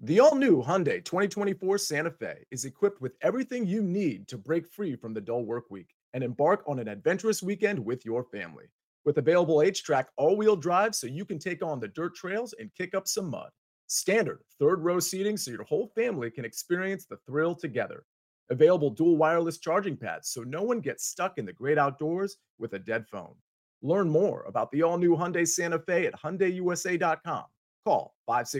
The all-new Hyundai 2024 Santa Fe is equipped with everything you need to break free from the dull work week and embark on an adventurous weekend with your family. With available H-Track all-wheel drive so you can take on the dirt trails and kick up some mud. Standard third-row seating so your whole family can experience the thrill together. Available dual wireless charging pads so no one gets stuck in the great outdoors with a dead phone. Learn more about the all-new Hyundai Santa Fe at HyundaiUSA.com. Call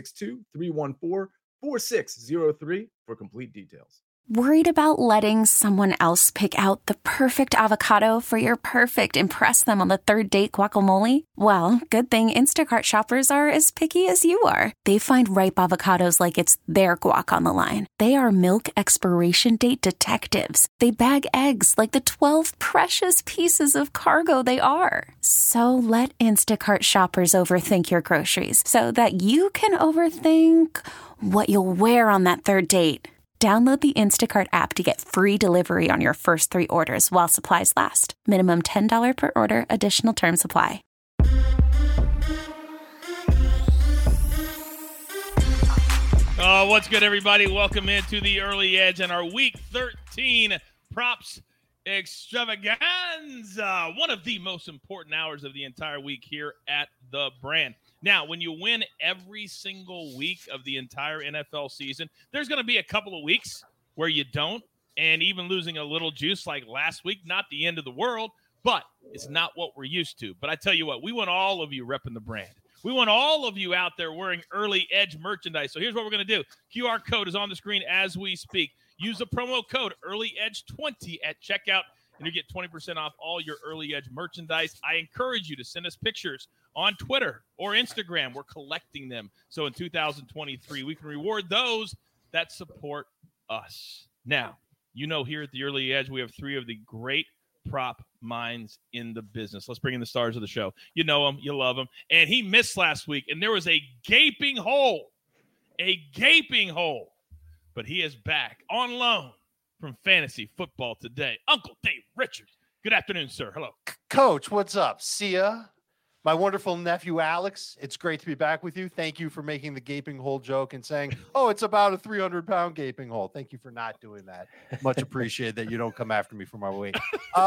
562-314-4603 for complete details. Worried about letting someone else pick out the perfect avocado for your perfect impress them on the third date guacamole? Well, good thing Instacart shoppers are as picky as you are. They find ripe avocados like it's their guac on the line. They are milk expiration date detectives. They bag eggs like the 12 precious pieces of cargo they are. So let Instacart shoppers overthink your groceries so that you can overthink what you'll wear on that third date. Download the Instacart app to get free delivery on your first 3 orders while supplies last. Minimum $10 per order. Additional terms apply. Oh, what's good, everybody? Welcome into the Early Edge and our Week 13 Props Extravaganza. One of the most important hours of the entire week here at The Brand. Now, when you win every single week of the entire NFL season, there's going to be a couple of weeks where you don't, and even losing a little juice like last week, not the end of the world, but it's not what we're used to. But I tell you what, we want all of you repping the brand. We want all of you out there wearing Early Edge merchandise. So here's what we're going to do. QR code is on the screen as we speak. Use the promo code EarlyEdge20 at checkout, and you get 20% off all your Early Edge merchandise. I encourage you to send us pictures on Twitter or Instagram. We're collecting them. So in 2023, we can reward those that support us. Now, you know, here at the Early Edge, we have 3 of the great prop minds in the business. Let's bring in the stars of the show. You know him, you love him. And he missed last week, and there was a gaping hole. But he is back on loan from Fantasy Football Today. Uncle Dave Richards. Good afternoon, sir. Hello. Coach, what's up? See ya. My wonderful nephew, Alex. It's great to be back with you. Thank you for making the gaping hole joke and saying, oh, it's about a 300-pound gaping hole. Thank you for not doing that. Much appreciated that you don't come after me for my weight.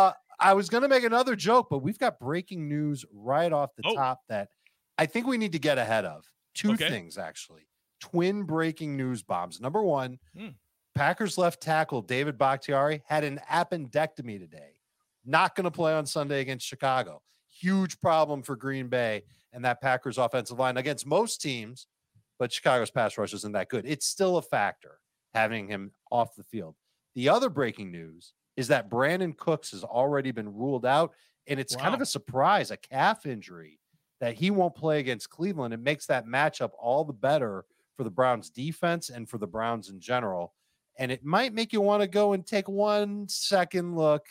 I was going to make another joke, but we've got breaking news right off the top that I think we need to get ahead of. 2 things, actually. Twin breaking news bombs. Number 1, Packers left tackle David Bakhtiari had an appendectomy today. Not going to play on Sunday against Chicago. Huge problem for Green Bay and that Packers offensive line against most teams, but Chicago's pass rush isn't that good. It's still a factor having him off the field. The other breaking news is that Brandon Cooks has already been ruled out, and it's kind of a surprise, a calf injury, that he won't play against Cleveland. It makes that matchup all the better for the Browns defense and for the Browns in general. And it might make you want to go and take 1 second look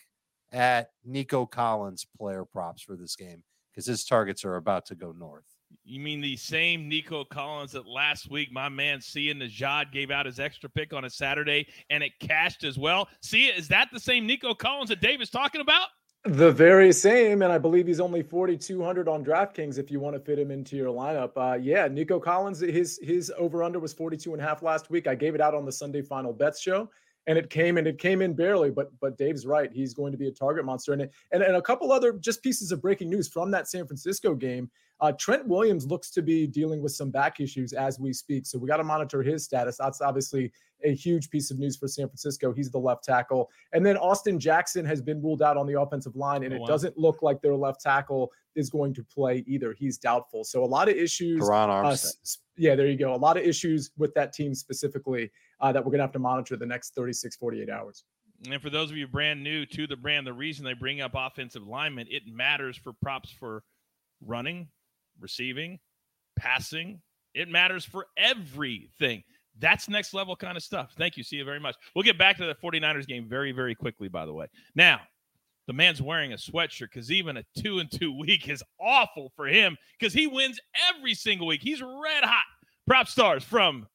at Nico Collins player props for this game because his targets are about to go north. You mean the same Nico Collins that last week my man Sia Najad gave out his extra pick on a Saturday and it cashed as well? Sia, is that the same Nico Collins that Dave is talking about? The very same, and I believe he's only 4,200 on DraftKings if you want to fit him into your lineup. Nico Collins, his over-under was 42.5 last week. I gave it out on the Sunday Final Bets show. And it came in barely, but Dave's right. He's going to be a target monster. And a couple other just pieces of breaking news from that San Francisco game. Trent Williams looks to be dealing with some back issues as we speak. So we got to monitor his status. That's obviously a huge piece of news for San Francisco. He's the left tackle. And then Austin Jackson has been ruled out on the offensive line, and it doesn't look like their left tackle is going to play either. He's doubtful. So a lot of issues. Teron Armstead. There you go. A lot of issues with that team specifically that we're going to have to monitor the next 36, 48 hours. And for those of you brand new to the brand, the reason they bring up offensive linemen, it matters for props for running, receiving, passing. It matters for everything. That's next level kind of stuff. Thank you. See you very much. We'll get back to the 49ers game very, very quickly, by the way. Now, the man's wearing a sweatshirt because even a 2-2 week is awful for him because he wins every single week. He's red hot. Prop stars from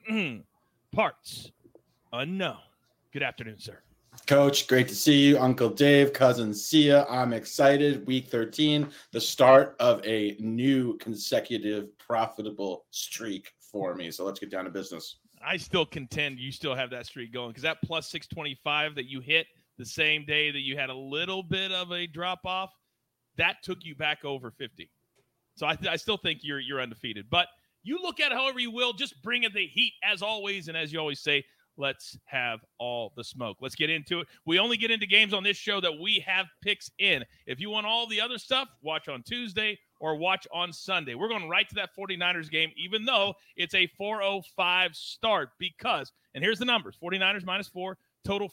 Parts Unknown. Good afternoon, sir. Coach, great to see you. Uncle Dave, cousin Sia. I'm excited. Week 13, the start of a new consecutive profitable streak for me. So let's get down to business. I still contend you still have that streak going, because that plus 625 that you hit the same day that you had a little bit of a drop off, that took you back over 50. So I still think you're undefeated. But you look at it however you will, just bring in the heat as always. And as you always say, let's have all the smoke. Let's get into it. We only get into games on this show that we have picks in. If you want all the other stuff, watch on Tuesday or watch on Sunday. We're going right to that 49ers game, even though it's a 4:05 start, because, and here's the numbers, 49ers -4, total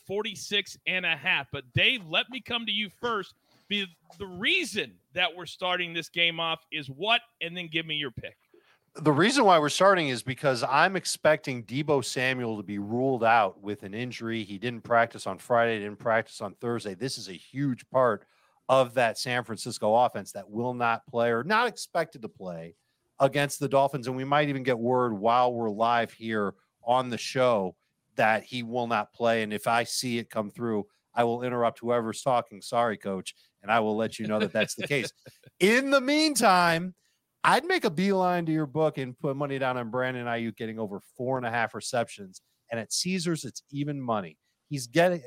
46.5. But Dave, let me come to you first. The reason that we're starting this game off is what, and then give me your pick. The reason why we're starting is because I'm expecting Deebo Samuel to be ruled out with an injury. He didn't practice on Friday, didn't practice on Thursday. This is a huge part of that San Francisco offense that will not play or not expected to play against the Dolphins. And we might even get word while we're live here on the show that he will not play. And if I see it come through, I will interrupt whoever's talking. Sorry, coach. And I will let you know that that's the case. In the meantime, I'd make a beeline to your book and put money down on Brandon Ayuk getting over 4.5 receptions. And at Caesars, it's even money. He's getting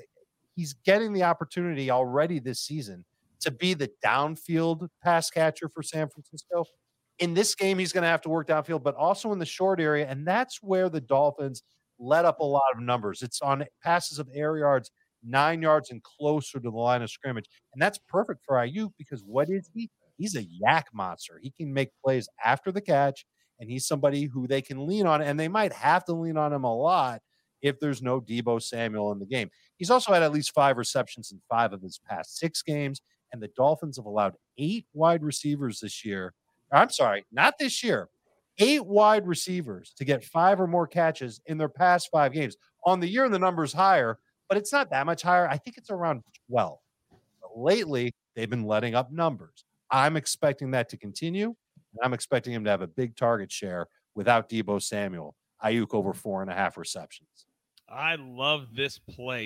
the opportunity already this season to be the downfield pass catcher for San Francisco. In this game, he's going to have to work downfield, but also in the short area. And that's where the Dolphins let up a lot of numbers. It's on passes of air yards, 9 yards and closer to the line of scrimmage. And that's perfect for Ayuk, because what is he? He's a yak monster. He can make plays after the catch, and he's somebody who they can lean on, and they might have to lean on him a lot if there's no Deebo Samuel in the game. He's also had at least 5 receptions in 5 of his past 6 games, and the Dolphins have allowed 8 wide receivers this year. I'm sorry, not this year. 8 wide receivers to get 5 or more catches in their past 5 games. On the year, the number's higher, but it's not that much higher. I think it's around 12. But lately, they've been letting up numbers. I'm expecting that to continue, and I'm expecting him to have a big target share without Deebo Samuel. Ayuk over 4.5 receptions. I love this play.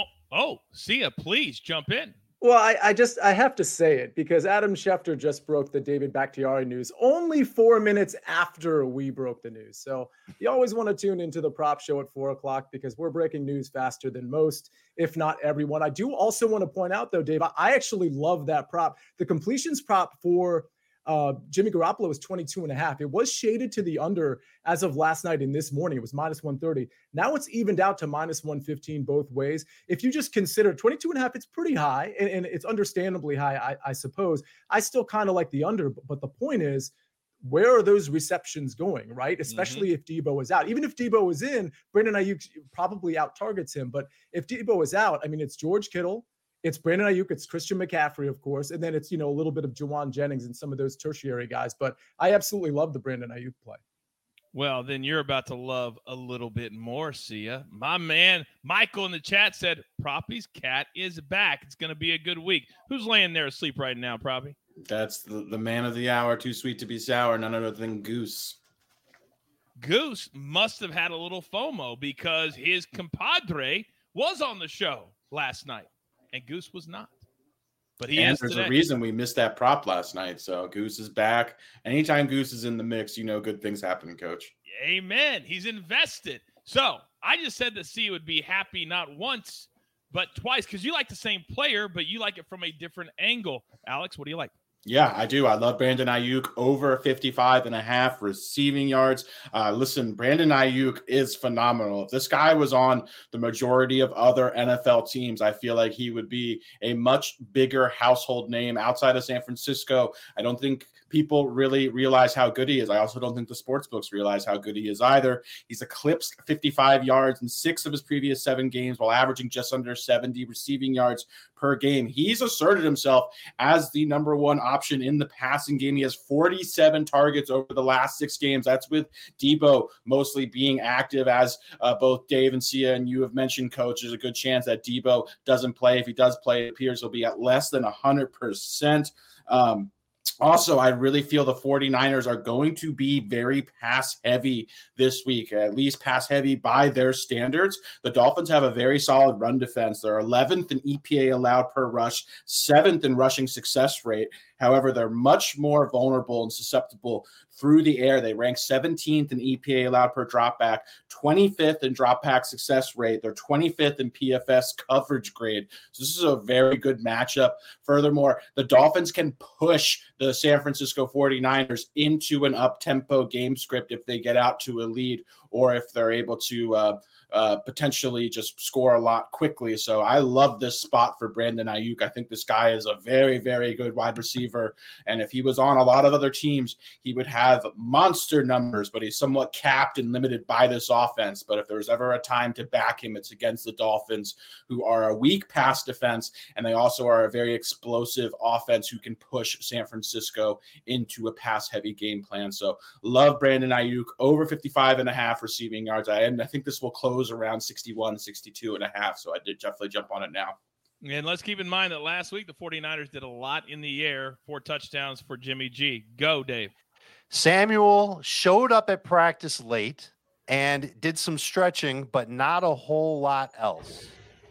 Sia, please jump in. Well, I have to say it because Adam Schefter just broke the David Bakhtiari news only 4 minutes after we broke the news. So you always want to tune into the prop show at 4:00 because we're breaking news faster than most, if not everyone. I do also want to point out, though, Dave, I actually love that prop. The completions prop for Jimmy Garoppolo was 22.5. It was shaded to the under as of last night and this morning. It was -130. Now it's evened out to -115 both ways. If you just consider 22.5, it's pretty high, and it's understandably high, I suppose. I still kind of like the under, but the point is, where are those receptions going, right? Especially if Deebo is out. Even if Deebo is in, Brandon Ayuk probably out-targets him. But if Deebo is out, I mean, it's George Kittle, it's Brandon Ayuk, it's Christian McCaffrey, of course, and then it's, a little bit of Juwan Jennings and some of those tertiary guys. But I absolutely love the Brandon Ayuk play. Well, then you're about to love a little bit more, Sia. My man, Michael in the chat said, Proppy's cat is back. It's going to be a good week. Who's laying there asleep right now, Proppy? That's the man of the hour, too sweet to be sour, none other than Goose. Goose must have had a little FOMO because his compadre was on the show last night. And Goose was not. But there's a reason we missed that prop last night. So Goose is back. Anytime Goose is in the mix, good things happen, Coach. Amen. He's invested. So I just said that C would be happy not once, but twice, because you like the same player, but you like it from a different angle. Alex, what do you like? Yeah, I do. I love Brandon Ayuk over 55.5 receiving yards. Listen, Brandon Ayuk is phenomenal. If this guy was on the majority of other NFL teams, I feel like he would be a much bigger household name outside of San Francisco. I don't think people really realize how good he is. I also don't think the sports books realize how good he is either. He's eclipsed 55 yards in 6 of his previous 7 games while averaging just under 70 receiving yards per game. He's asserted himself as the number one option in the passing game. He has 47 targets over the last 6 games. That's with Deebo mostly being active, as both Dave and Sia and you have mentioned, Coach. There's a good chance that Deebo doesn't play. If he does play, it appears he'll be at less than 100%. Also, I really feel the 49ers are going to be very pass-heavy this week, at least pass-heavy by their standards. The Dolphins have a very solid run defense. They're 11th in EPA allowed per rush, 7th in rushing success rate. However, they're much more vulnerable and susceptible through the air. They rank 17th in EPA allowed per dropback, 25th in dropback success rate. They're 25th in PFS coverage grade. So this is a very good matchup. Furthermore, the Dolphins can push the San Francisco 49ers into an up-tempo game script if they get out to a lead, or if they're able to potentially just score a lot quickly. So I love this spot for Brandon Ayuk. I think this guy is a very, very good wide receiver. And if he was on a lot of other teams, he would have monster numbers, but he's somewhat capped and limited by this offense. But if there's ever a time to back him, it's against the Dolphins, who are a weak pass defense, and they also are a very explosive offense who can push San Francisco into a pass-heavy game plan. So love Brandon Ayuk, over 55.5 receiving yards. I think this will close around 61, 62.5. So I did definitely jump on it now. And let's keep in mind that last week the 49ers did a lot in the air, 4 touchdowns for Jimmy G. Go, Dave. Samuel showed up at practice late and did some stretching, but not a whole lot else.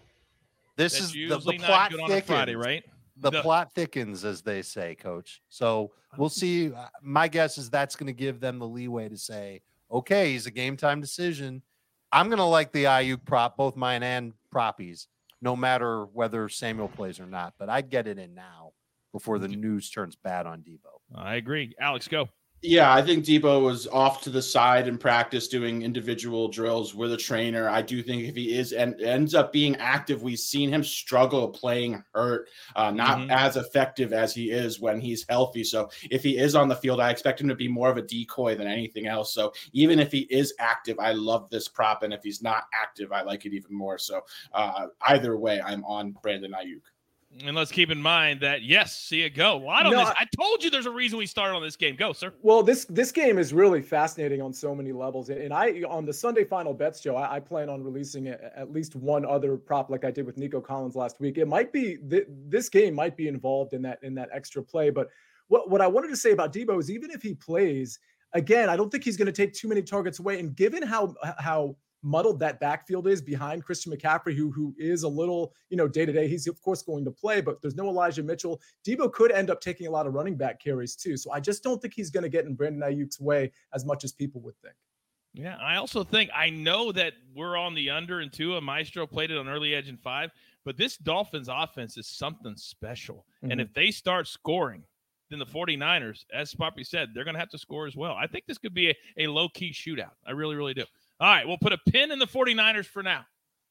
This That's is the not plot good on thickens. a Friday, right? The plot thickens, as they say, Coach. So we'll see. My guess is that's going to give them the leeway to say, okay, he's a game time decision. I'm going to like the Ayuk prop, both mine and Proppies, no matter whether Samuel plays or not. But I'd get it in now before the news turns bad on Debo. I agree. Alex, go. Yeah, I think Debo was off to the side in practice doing individual drills with a trainer. I do think if he is and ends up being active, we've seen him struggle playing hurt, not as effective as he is when he's healthy. So if he is on the field, I expect him to be more of a decoy than anything else. So even if he is active, I love this prop. And if he's not active, I like it even more. So either way, I'm on Brandon Ayuk. And let's keep in mind that, yes, see it go. A lot on this. I told you there's a reason we started on this game. Go, sir. Well, this game is really fascinating on so many levels. And on the Sunday Final Bets show, I plan on releasing at least one other prop like I did with Nico Collins last week. It might be this game might be involved in that extra play. But what I wanted to say about Debo is even if he plays, again, I don't think he's going to take too many targets away. And given how muddled that backfield is behind Christian McCaffrey, who is a little, day-to-day. He's, of course, going to play, but there's no Elijah Mitchell. Debo could end up taking a lot of running back carries, too. So I just don't think he's going to get in Brandon Ayuk's way as much as people would think. Yeah, I also think, I know that we're on the under in 2. Maestro played it on early edge in 5, but this Dolphins offense is something special. Mm-hmm. And if they start scoring, then the 49ers, as Poppy said, they're going to have to score as well. I think this could be a low-key shootout. I really, really do. All right, we'll put a pin in the 49ers for now.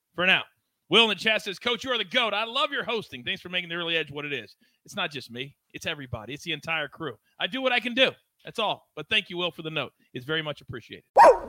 Will in the chat says, Coach, you are the GOAT. I love your hosting. Thanks for making the early edge what it is. It's not just me. It's everybody. It's the entire crew. I do what I can do. That's all. But thank you, Will, for the note. It's very much appreciated.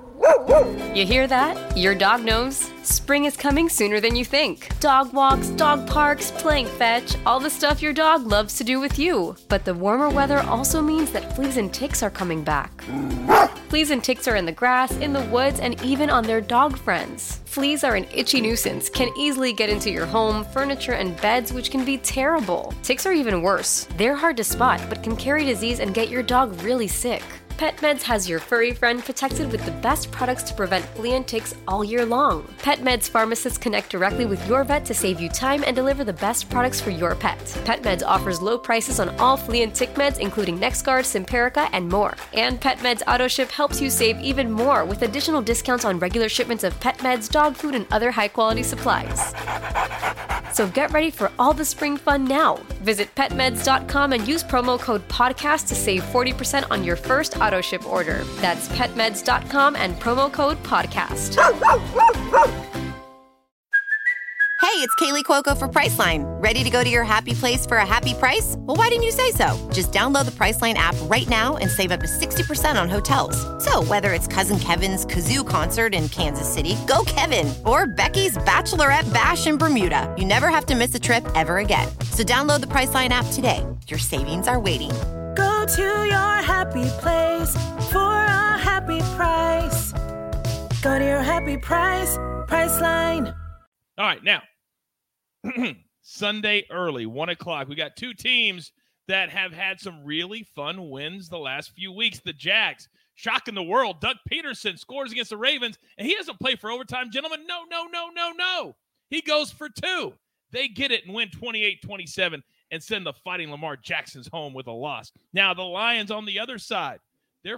You hear that? Your dog knows. Spring is coming sooner than you think. Dog walks, dog parks, playing fetch, all the stuff your dog loves to do with you. But the warmer weather also means that fleas and ticks are coming back. Fleas and ticks are in the grass, in the woods, and even on their dog friends. Fleas are an itchy nuisance, can easily get into your home, furniture, and beds, which can be terrible. Ticks are even worse. They're hard to spot, but can carry disease and get your dog really sick. PetMeds has your furry friend protected with the best products to prevent flea and ticks all year long. PetMeds pharmacists connect directly with your vet to save you time and deliver the best products for your pet. PetMeds offers low prices on all flea and tick meds, including NexGard, Simparica, and more. And PetMeds AutoShip helps you save even more with additional discounts on regular shipments of pet meds, dog food, and other high-quality supplies. So get ready for all the spring fun now. Visit PetMeds.com and use promo code PODCAST to save 40% on your first auto ship order. That's PetMeds.com and promo code PODCAST. Hey, it's Kaylee Cuoco for Priceline. Ready to go to your happy place for a happy price? Well, why didn't you say so? Just download the Priceline app right now and save up to 60% on hotels. So whether it's Cousin Kevin's Kazoo Concert in Kansas City, go Kevin, or Becky's Bachelorette Bash in Bermuda, you never have to miss a trip ever again. So download the Priceline app today. Your savings are waiting. Go to your happy place for a happy price. Go to your happy price, Priceline. All right, now, Sunday early, 1 o'clock. We got 2 teams that have had some really fun wins the last few weeks. The Jags, shocking the world. Doug Peterson scores against the Ravens, and he doesn't play for overtime. Gentlemen, no. He goes for 2. They get it and win 28-27. and send the Fighting Lamar Jacksons home with a loss. Now, the Lions on the other side, they're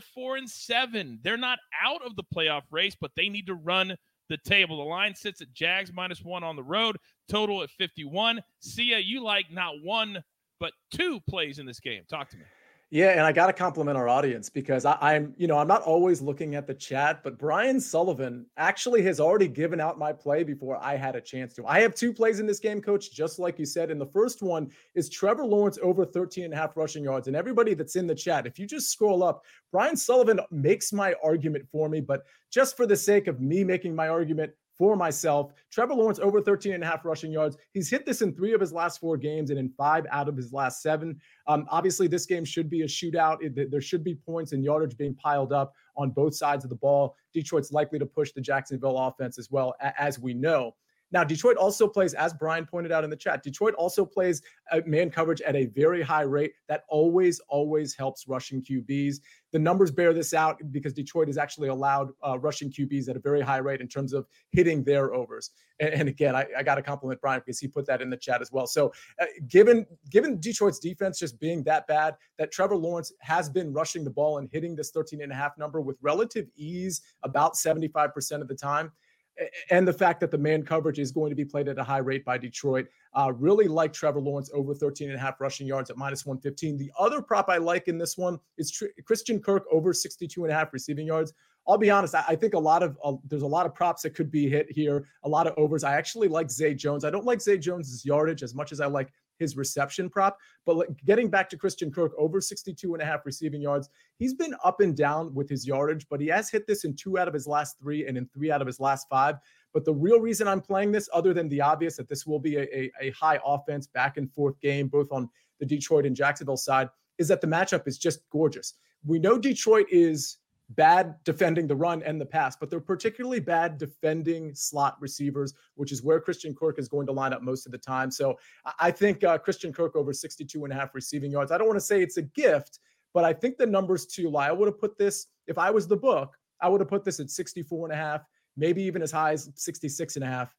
4-7. They're not out of the playoff race, but they need to run the table. The line sits at Jags -1 on the road, total at 51. Sia, you like not one, but two plays in this game. Talk to me. Yeah, and I got to compliment our audience because I'm not always looking at the chat, but Brian Sullivan actually has already given out my play before I had a chance to. I have two plays in this game, Coach, just like you said. And the first one is Trevor Lawrence over 13.5 rushing yards. And everybody that's in the chat, if you just scroll up, Brian Sullivan makes my argument for me, but just for the sake of me making my argument for myself, Trevor Lawrence over 13.5 rushing yards. He's hit this in 3 of his last 4 games and in 5 out of his last 7. Obviously, this game should be a shootout. There should be points and yardage being piled up on both sides of the ball. Detroit's likely to push the Jacksonville offense as well, as we know. Now, Detroit also plays, as Brian pointed out in the chat, Detroit also plays man coverage at a very high rate. That always helps rushing QBs. The numbers bear this out because Detroit has actually allowed rushing QBs at a very high rate in terms of hitting their overs. And again, I got to compliment Brian because he put that in the chat as well. So given Detroit's defense just being that bad, that Trevor Lawrence has been rushing the ball and hitting this 13.5 number with relative ease about 75% of the time, and the fact that the man coverage is going to be played at a high rate by Detroit, really like Trevor Lawrence over 13.5 rushing yards at -115. The other prop I like in this one is Christian Kirk over 62.5 receiving yards. I'll be honest, I think there's a lot of props that could be hit here, a lot of overs. I actually like Zay Jones. I don't like Zay Jones's yardage as much as I like his reception prop. But getting back to Christian Kirk, over 62.5 receiving yards, he's been up and down with his yardage, but he has hit this in 2 out of his last 3 and in 3 out of his last 5. But the real reason I'm playing this, other than the obvious that this will be a high offense back and forth game, both on the Detroit and Jacksonville side, is that the matchup is just gorgeous. We know Detroit is bad defending the run and the pass, but they're particularly bad defending slot receivers, which is where Christian Kirk is going to line up most of the time. So I think Christian Kirk over 62.5 receiving yards. I don't want to say it's a gift, but I think the numbers too lie. I would have put this, if I was the book, I would have put this at 64.5, maybe even as high as 66.5.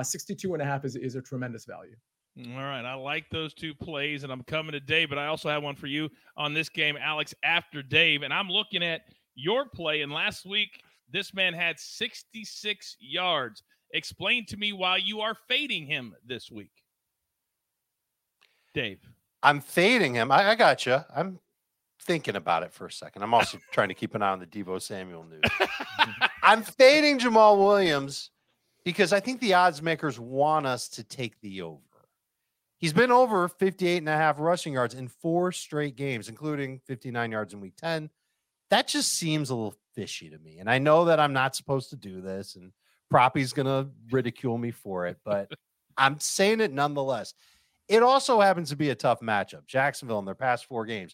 62.5 is a tremendous value. All right. I like those two plays, and I'm coming to Dave, but I also have one for you on this game, Alex, after Dave. And I'm looking at your play, and last week this man had 66 yards. Explain to me why you are fading him this week, Dave. I'm fading him. I got you. I'm thinking about it for a second. I'm also trying to keep an eye on the Deebo Samuel news. I'm fading Jamal Williams because I think the odds makers want us to take the over. He's been over 58.5 rushing yards in 4 straight games, including 59 yards in week 10. That just seems a little fishy to me. And I know that I'm not supposed to do this, and Proppy's going to ridicule me for it, but I'm saying it nonetheless. It also happens to be a tough matchup. Jacksonville in their past 4 games,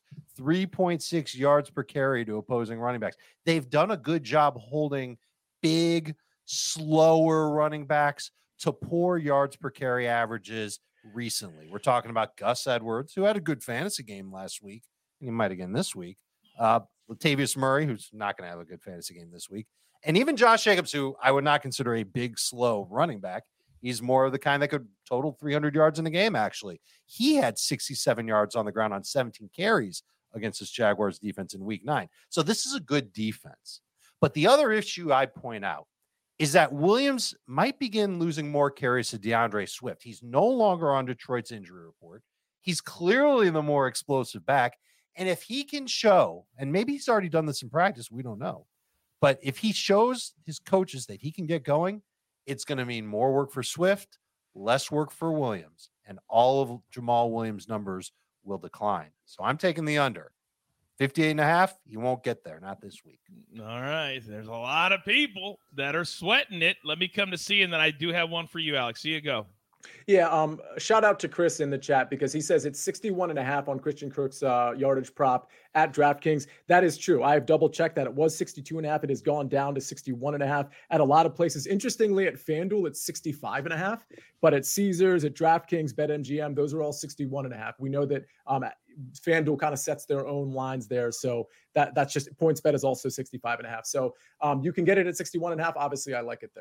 3.6 yards per carry to opposing running backs. They've done a good job holding big, slower running backs to poor yards per carry averages recently. We're talking about Gus Edwards, who had a good fantasy game last week, and he might again this week. Latavius Murray, who's not going to have a good fantasy game this week. And even Josh Jacobs, who I would not consider a big, slow running back. He's more of the kind that could total 300 yards in a game, actually. He had 67 yards on the ground on 17 carries against this Jaguars defense in week 9. So this is a good defense. But the other issue I'd point out is that Williams might begin losing more carries to DeAndre Swift. He's no longer on Detroit's injury report. He's clearly the more explosive back. And if he can show, and maybe he's already done this in practice, we don't know. But if he shows his coaches that he can get going, it's going to mean more work for Swift, less work for Williams, and all of Jamal Williams' numbers will decline. So I'm taking the under. 58.5, he won't get there, not this week. All right. There's a lot of people that are sweating it. Let me come to see, and then I do have one for you, Alex. See you go. Yeah, shout out to Chris in the chat because he says it's 61.5 on Christian Kirk's yardage prop at DraftKings. That is true. I have double checked that. It was 62.5. It has gone down to 61.5 at a lot of places. Interestingly, at FanDuel, it's 65.5, but at Caesars, at DraftKings, BetMGM, those are all 61.5. We know that FanDuel kind of sets their own lines there. So that's just PointsBet is also 65.5. So you can get it at 61.5. Obviously, I like it there.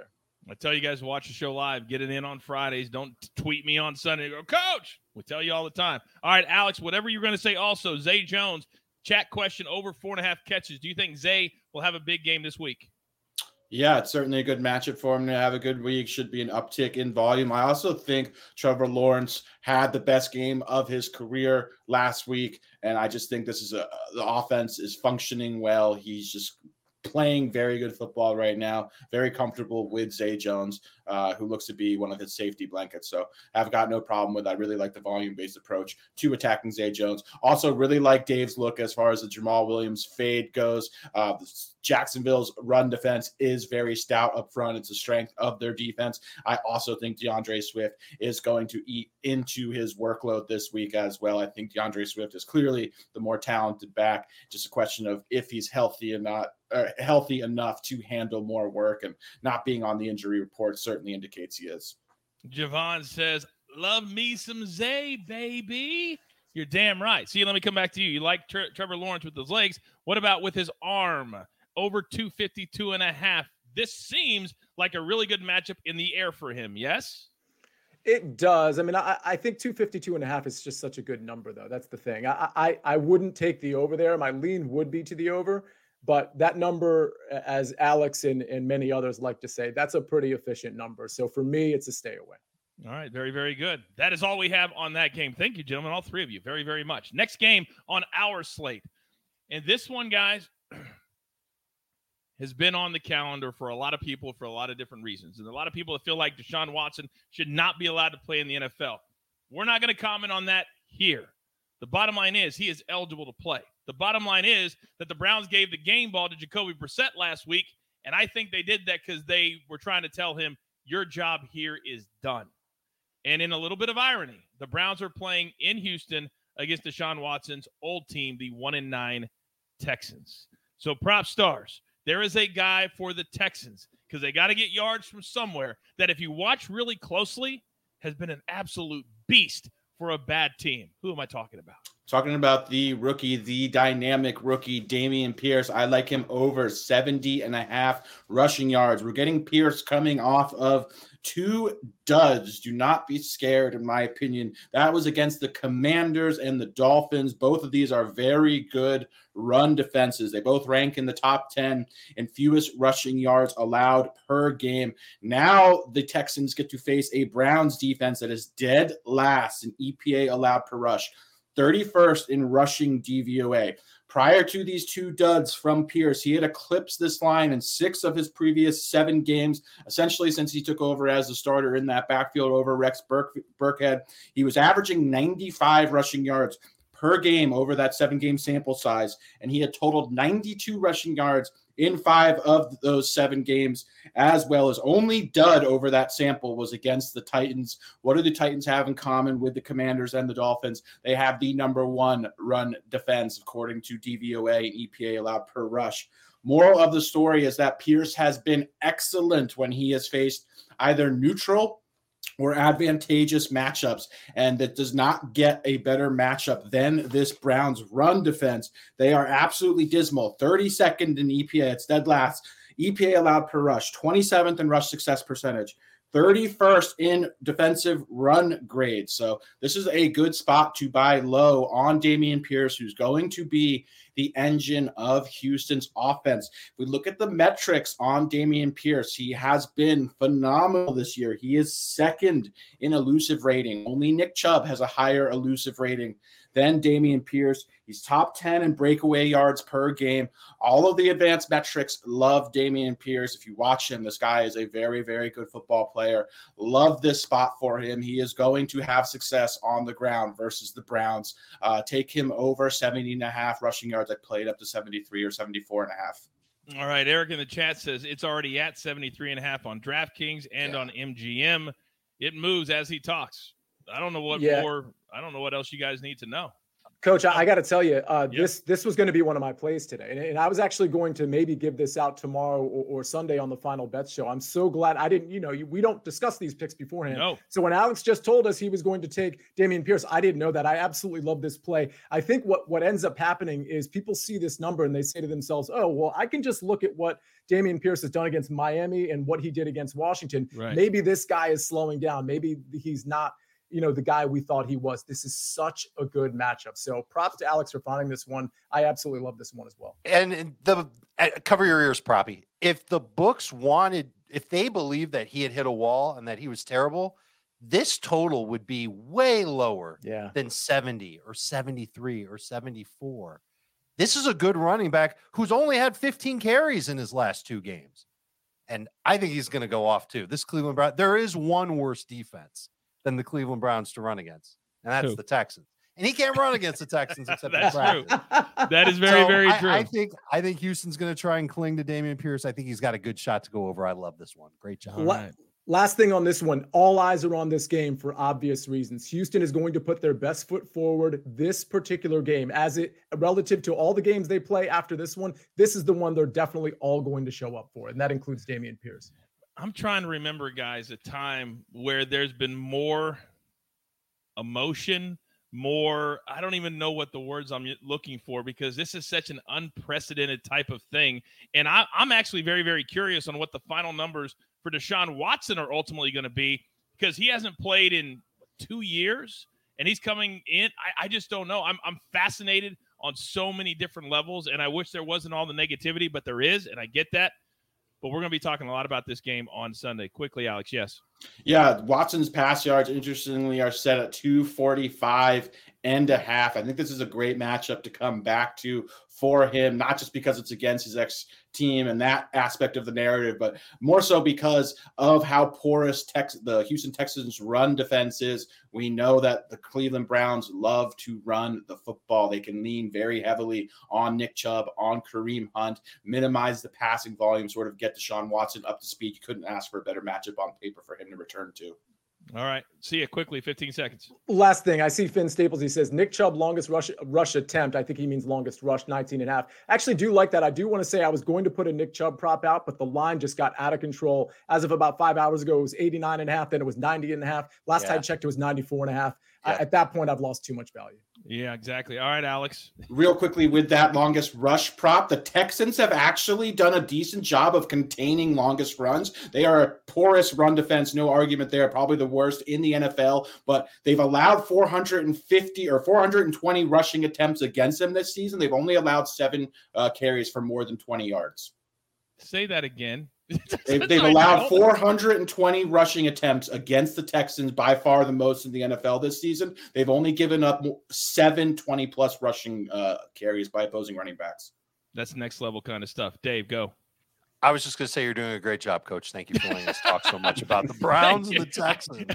I tell you guys to watch the show live. Get it in on Fridays. Don't tweet me on Sunday. Go, Coach! We tell you all the time. All right, Alex, whatever you're going to say also, Zay Jones, chat question, over 4.5 catches. Do you think Zay will have a big game this week? Yeah, it's certainly a good matchup for him to have a good week. Should be an uptick in volume. I also think Trevor Lawrence had the best game of his career last week, and I just think this is the offense is functioning well. He's just playing very good football right now. Very comfortable with Zay Jones, who looks to be one of his safety blankets. So I've got no problem with it. I really like the volume-based approach to attacking Zay Jones. Also really like Dave's look as far as the Jamal Williams fade goes. Jacksonville's run defense is very stout up front. It's a strength of their defense. I also think DeAndre Swift is going to eat into his workload this week as well. I think DeAndre Swift is clearly the more talented back. Just a question of if he's healthy enough to handle more work, and not being on the injury report certainly indicates he is. Javon says, love me some Zay, baby. You're damn right. See, let me come back to you. You like Trevor Lawrence with his legs. What about with his arm? Over 252.5. This seems like a really good matchup in the air for him, yes? It does. I mean, I think 252.5 is just such a good number, though. That's the thing. I wouldn't take the over there. My lean would be to the over. But that number, as Alex and many others like to say, that's a pretty efficient number. So for me, it's a stay away. All right, very, very good. That is all we have on that game. Thank you, gentlemen, all three of you, very, very much. Next game on our slate. And this one, guys, has been on the calendar for a lot of people for a lot of different reasons. And a lot of people that feel like Deshaun Watson should not be allowed to play in the NFL. We're not going to comment on that here. The bottom line is he is eligible to play. The bottom line is that the Browns gave the game ball to Jacoby Brissett last week, and I think they did that because they were trying to tell him, your job here is done. And in a little bit of irony, the Browns are playing in Houston against Deshaun Watson's old team, the 1-9 Texans. So prop stars, there is a guy for the Texans, because they got to get yards from somewhere, that if you watch really closely, has been an absolute beast for a bad team. Who am I talking about? Talking about the rookie, the dynamic rookie, Dameon Pierce. I like him over 70.5 rushing yards. We're getting Pierce coming off of 2 duds. Do not be scared, in my opinion. That was against the Commanders and the Dolphins. Both of these are very good run defenses. They both rank in the top 10 in fewest rushing yards allowed per game. Now the Texans get to face a Browns defense that is dead last in EPA allowed per rush, 31st in rushing DVOA. Prior to these 2 duds from Pierce, he had eclipsed this line in 6 of his previous 7 games, essentially since he took over as the starter in that backfield over Rex Burkhead. He was averaging 95 rushing yards per game over that 7-game sample size, and he had totaled 92 rushing yards in 5 of those 7 games, as well as only dud over that sample was against the Titans. What do the Titans have in common with the Commanders and the Dolphins? They have the number 1 run defense, according to DVOA and EPA allowed per rush. Moral of the story is that Pierce has been excellent when he has faced either neutral or advantageous matchups, and that does not get a better matchup than this Browns run defense. They are absolutely dismal. 32nd in EPA, it's dead last. EPA allowed per rush, 27th in rush success percentage, 31st in defensive run grade. So this is a good spot to buy low on Dameon Pierce, who's going to be the engine of Houston's offense. If we look at the metrics on Dameon Pierce, he has been phenomenal this year. He is 2nd in elusive rating. Only Nick Chubb has a higher elusive rating than Dameon Pierce. He's top 10 in breakaway yards per game. All of the advanced metrics love Dameon Pierce. If you watch him, this guy is a very, very good football player. Love this spot for him. He is going to have success on the ground versus the Browns. Take him over 70.5 rushing yards. I played up to 73 or 74.5. All right, Eric in the chat says it's already at 73.5 on DraftKings and on MGM. It moves as he talks. I don't know what more. I don't know what else you guys need to know. Coach, I got to tell you, this was going to be one of my plays today. And I was actually going to maybe give this out tomorrow or Sunday on the Final Bet Show. I'm so glad I didn't, we don't discuss these picks beforehand. No. So when Alex just told us he was going to take Dameon Pierce, I didn't know that. I absolutely love this play. I think what ends up happening is people see this number and they say to themselves, oh, well, I can just look at what Dameon Pierce has done against Miami and what he did against Washington. Right. Maybe this guy is slowing down. Maybe he's not the guy we thought he was. This is such a good matchup. So props to Alex for finding this one. I absolutely love this one as well. And cover your ears, Proppy. If the books if they believed that he had hit a wall and that he was terrible, this total would be way lower than 70 or 73 or 74. This is a good running back who's only had 15 carries in his last 2 games. And I think he's going to go off too. This Cleveland Brown, there is one worse defense than the Cleveland Browns to run against, and that's the Texans. And he can't run against the Texans except that's true. That is very, very true. I think Houston's going to try and cling to Dameon Pierce. I think he's got a good shot to go over. I love this one. Great job. Last thing on this one, all eyes are on this game for obvious reasons. Houston is going to put their best foot forward this particular game relative to all the games they play after this one. This is the one they're definitely all going to show up for, and that includes Dameon Pierce. I'm trying to remember, guys, a time where there's been more emotion, I don't even know what the words I'm looking for, because this is such an unprecedented type of thing. And I'm actually very, very curious on what the final numbers for Deshaun Watson are ultimately going to be, because he hasn't played in 2 years and he's coming in. I just don't know. I'm fascinated on so many different levels, and I wish there wasn't all the negativity, but there is, and I get that. But we're going to be talking a lot about this game on Sunday. Quickly, Alex, yes. Yeah, Watson's pass yards, interestingly, are set at 245.5. I think this is a great matchup to come back to for him, not just because it's against his ex-team and that aspect of the narrative, but more so because of how porous the Houston Texans run defense is. We know that the Cleveland Browns love to run the football. They can lean very heavily on Nick Chubb, on Kareem Hunt, minimize the passing volume, sort of get Deshaun Watson up to speed. You couldn't ask for a better matchup on paper for him to return to. All right. See you quickly. 15 seconds. Last thing. I see Finn Staples. He says Nick Chubb, longest rush attempt. I think he means longest rush, 19.5. I actually do like that. I do want to say I was going to put a Nick Chubb prop out, but the line just got out of control. As of about 5 hours ago, it was 89.5. Then it was 90.5. Last I checked, it was 94.5. At that point, I've lost too much value. Yeah, exactly. All right, Alex. Real quickly with that longest rush prop, the Texans have actually done a decent job of containing longest runs. They are a porous run defense, no argument there, probably the worst in the NFL, but they've allowed 450 or 420 rushing attempts against them this season. They've only allowed 7 carries for more than 20 yards. Say that again. They've allowed 420 rushing attempts against the Texans, by far the most in the NFL this season. They've only given up 7 20-plus rushing carries by opposing running backs. That's next level kind of stuff. Dave, go. I was just going to say you're doing a great job, Coach. Thank you for letting us talk so much about the Browns and the Texans.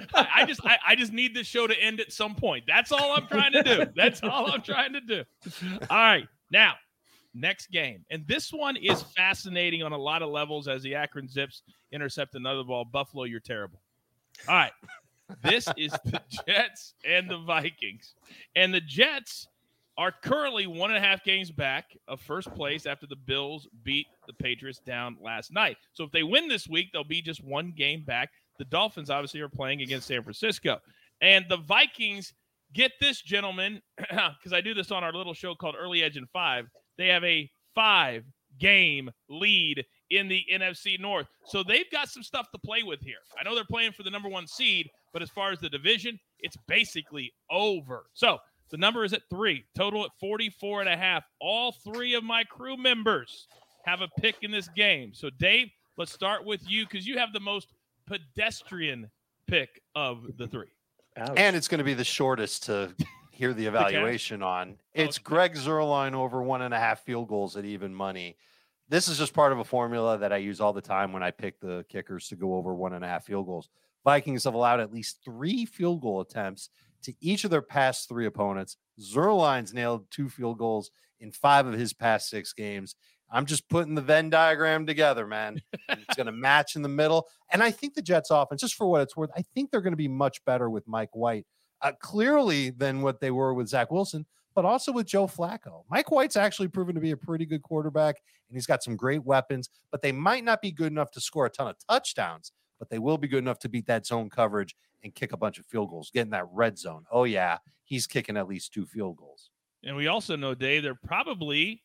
I just need this show to end at some point. That's all I'm trying to do. All right, now. Next game. And this one is fascinating on a lot of levels as the Akron Zips intercept another ball. Buffalo, you're terrible. All right. This is the Jets and the Vikings. And the Jets are currently 1.5 games back of first place after the Bills beat the Patriots down last night. So if they win this week, they'll be just 1 game back. The Dolphins obviously are playing against San Francisco. And the Vikings, get this, gentlemen, because I do this on our little show called Early Edge in 5. They have a 5-game lead in the NFC North. So they've got some stuff to play with here. I know they're playing for the number 1 seed, but as far as the division, it's basically over. So the number is at 3, total at 44.5. All 3 of my crew members have a pick in this game. So Dave, let's start with you because you have the most pedestrian pick of the 3. Ouch. And it's going to be the shortest to hear the evaluation on. It's Greg Zuerlein over 1.5 field goals at even money. This is just part of a formula that I use all the time when I pick the kickers to go over 1.5 field goals. Vikings have allowed at least 3 field goal attempts to each of their past 3 opponents. Zuerlein's nailed 2 field goals in 5 of his past 6 games. I'm just putting the Venn diagram together, man. And it's going to match in the middle. And I think the Jets offense, just for what it's worth, I think they're going to be much better with Mike White. Clearly than what they were with Zach Wilson, but also with Joe Flacco. Mike White's actually proven to be a pretty good quarterback, and he's got some great weapons, but they might not be good enough to score a ton of touchdowns, but they will be good enough to beat that zone coverage and kick a bunch of field goals, get in that red zone. Oh, yeah, he's kicking at least 2 field goals. And we also know, Dave, they're probably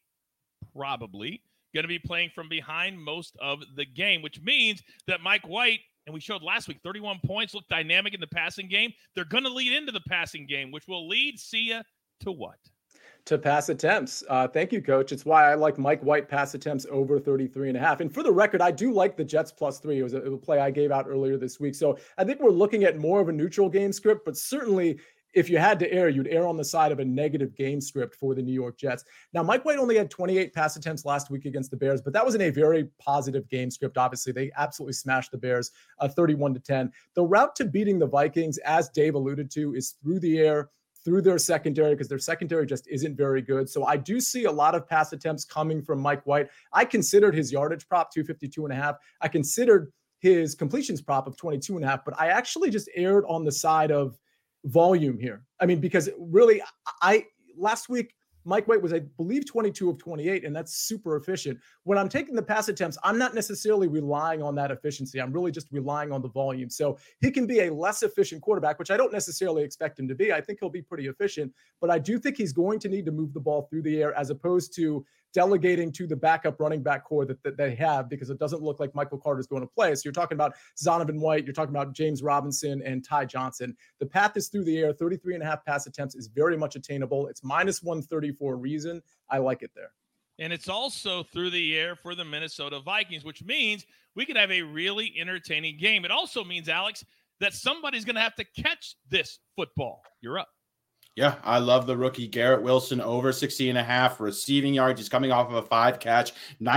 going to be playing from behind most of the game, which means that Mike White, and we showed last week, 31 points, looked dynamic in the passing game. They're going to lead into the passing game, which will lead Sia to what? To pass attempts. Thank you, Coach. It's why I like Mike White pass attempts over 33.5. And for the record, I do like the Jets +3. It was a play I gave out earlier this week. So I think we're looking at more of a neutral game script, but certainly if you had to err, you'd err on the side of a negative game script for the New York Jets. Now, Mike White only had 28 pass attempts last week against the Bears, but that was in a very positive game script. Obviously, they absolutely smashed the Bears 31-10. The route to beating the Vikings, as Dave alluded to, is through the air, through their secondary, because their secondary just isn't very good. So I do see a lot of pass attempts coming from Mike White. I considered his yardage prop 252.5. I considered his completions prop of 22.5, but I actually just erred on the side of volume here. I mean, because really, last week, Mike White was, I believe, 22 of 28, and that's super efficient. When I'm taking the pass attempts, I'm not necessarily relying on that efficiency. I'm really just relying on the volume. So he can be a less efficient quarterback, which I don't necessarily expect him to be. I think he'll be pretty efficient, but I do think he's going to need to move the ball through the air as opposed to delegating to the backup running back core that they have, because it doesn't look like Michael Carter is going to play. So you're talking about Zonovan White, you're talking about James Robinson and Ty Johnson. The path is through the air. 33.5 pass attempts is very much attainable. It's -130 for a reason. I like it there. And it's also through the air for the Minnesota Vikings, which means we could have a really entertaining game. It also means, Alex, that somebody's going to have to catch this football. You're up. Yeah, I love the rookie Garrett Wilson over 60.5 receiving yards. He's coming off of a 5-catch,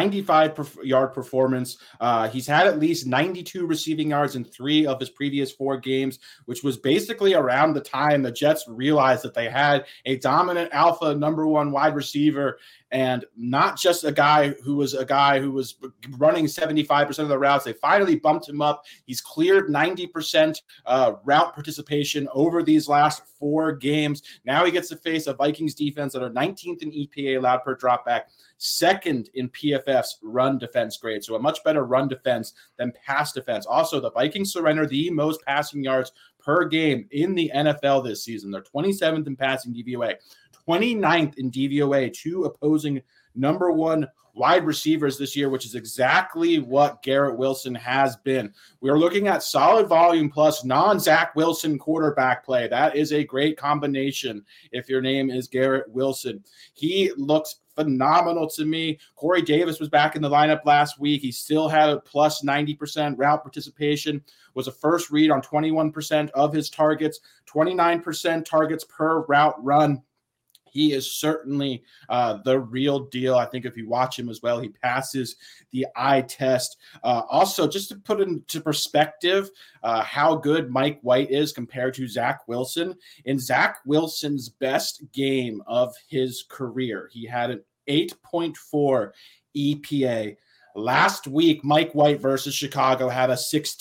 95-yard performance. He's had at least 92 receiving yards in 3 of his previous 4 games, which was basically around the time the Jets realized that they had a dominant alpha number 1 wide receiver, and not just a guy who was running 75% of the routes. They finally bumped him up. He's cleared 90% route participation over these last 4 games. Now he gets to face a Vikings defense that are 19th in EPA allowed per dropback, 2nd in PFF's run defense grade. So a much better run defense than pass defense. Also, the Vikings surrender the most passing yards per game in the NFL this season. They're 27th in passing DVOA, 29th in DVOA to opposing number 1 wide receivers this year, which is exactly what Garrett Wilson has been. We are looking at solid volume plus non-Zach Wilson quarterback play. That is a great combination if your name is Garrett Wilson. He looks phenomenal to me. Corey Davis was back in the lineup last week. He still had a plus 90% route participation, was a first read on 21% of his targets, 29% targets per route run. He is certainly the real deal. I think if you watch him as well, he passes the eye test. Also, just to put into perspective how good Mike White is compared to Zach Wilson. In Zach Wilson's best game of his career, he had an 8.4 EPA. Last week, Mike White versus Chicago had a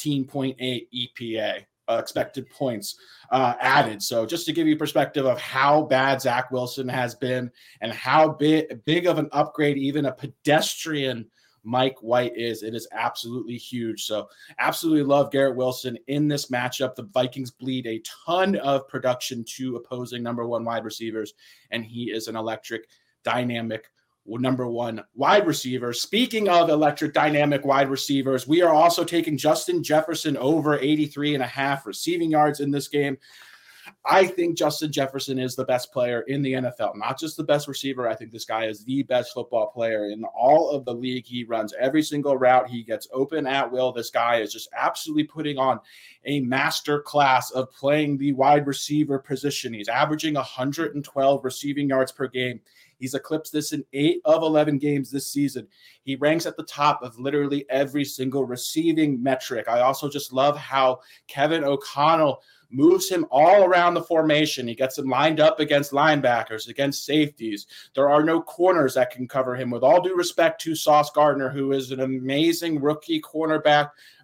16.8 EPA. Expected points added. So just to give you perspective of how bad Zach Wilson has been and how big of an upgrade even a pedestrian Mike White is, it is absolutely huge. So absolutely love Garrett Wilson in this matchup. The Vikings bleed a ton of production to opposing number 1 wide receivers, and he is an electric, dynamic number 1 wide receiver. Speaking of electric dynamic wide receivers, we are also taking Justin Jefferson over 83.5 receiving yards in this game. I think Justin Jefferson is the best player in the NFL, not just the best receiver. I think this guy is the best football player in all of the league. He runs every single route. He gets open at will. This guy is just absolutely putting on a master class of playing the wide receiver position. He's averaging 112 receiving yards per game. He's eclipsed this in 8 of 11 games this season. He ranks at the top of literally every single receiving metric. I also just love how Kevin O'Connell moves him all around the formation. He gets him lined up against linebackers, against safeties. There are no corners that can cover him. With all due respect to Sauce Gardner, who is an amazing rookie cornerback,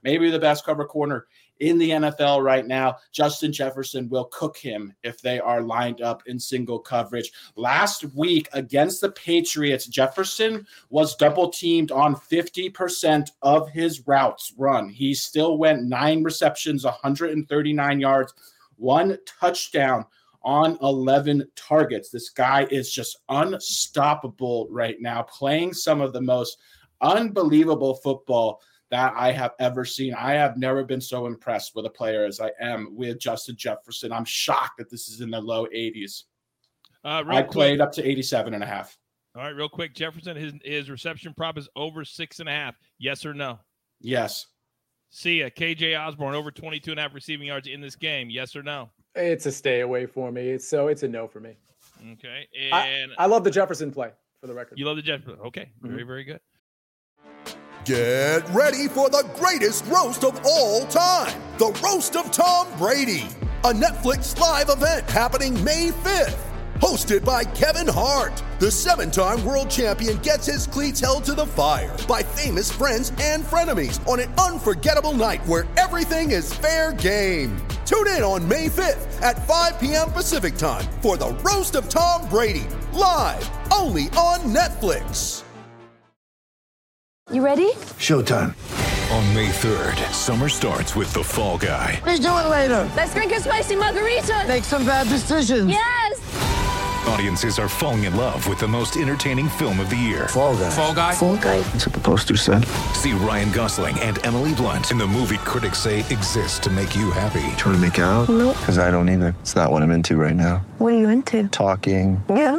maybe the best cover corner in the NFL right now. Justin Jefferson will cook him if they are lined up in single coverage. Last week against the Patriots, Jefferson was double teamed on 50% of his routes run. He still went 9 receptions, 139 yards, 1 touchdown on 11 targets. This guy is just unstoppable right now, playing some of the most unbelievable football that I have ever seen. I have never been so impressed with a player as I am with Justin Jefferson. I'm shocked that this is in the low 80s. I played up to 87.5. All right, real quick. Jefferson, his reception prop is over 6.5. Yes or no? Yes. See ya. KJ Osborne over 22.5 receiving yards in this game. Yes or no? It's a stay away for me. It's a no for me. Okay. And I love the Jefferson play, for the record. You love the Jefferson. Okay. Very, very good. Get ready for the greatest roast of all time. The Roast of Tom Brady. A Netflix live event happening May 5th. Hosted by Kevin Hart. The 7-time world champion gets his cleats held to the fire by famous friends and frenemies on an unforgettable night where everything is fair game. Tune in on May 5th at 5 p.m. Pacific time for the Roast of Tom Brady. Live only on Netflix. You ready? Showtime. On May 3rd, summer starts with The Fall Guy. Let's do it later. Let's drink a spicy margarita. Make some bad decisions. Yes! Audiences are falling in love with the most entertaining film of the year. Fall Guy. Fall Guy? Fall Guy. That's what the poster said. See Ryan Gosling and Emily Blunt in the movie critics say exists to make you happy. Trying to make it out? Nope. Because I don't either. It's not what I'm into right now. What are you into? Talking. Yeah.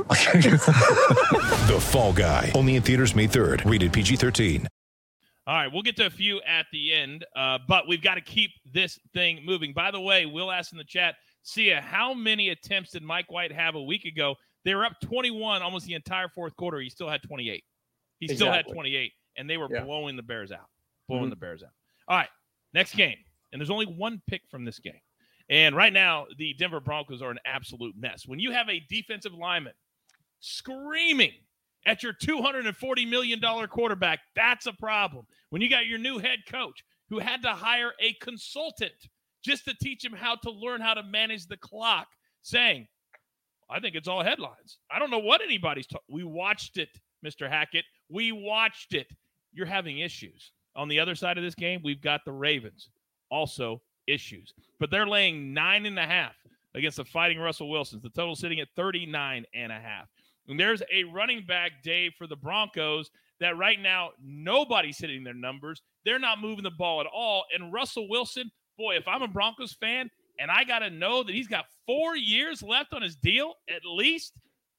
The Fall Guy. Only in theaters May 3rd. Rated PG-13. All right, we'll get to a few at the end, but we've got to keep this thing moving. By the way, Will asked in the chat, Sia, how many attempts did Mike White have a week ago? They were up 21 almost the entire fourth quarter. He still had 28. He still had 28, and they were blowing the Bears out. The Bears out. All right, next game. And there's only one pick from this game. And right now, the Denver Broncos are an absolute mess. When you have a defensive lineman screaming at your $240 million quarterback, that's a problem. When you got your new head coach who had to hire a consultant just to teach him how to learn how to manage the clock, saying, I think it's all headlines. I don't know what anybody's talking. We watched it, Mr. Hackett. We watched it. You're having issues. On the other side of this game, we've got the Ravens. Also issues. But they're laying 9.5 against the Fighting Russell Wilsons. The total sitting at 39.5. And there's a running back day for the Broncos that right now nobody's hitting their numbers. They're not moving the ball at all. And Russell Wilson, boy, if I'm a Broncos fan and I got to know that he's got 4 years left on his deal at least,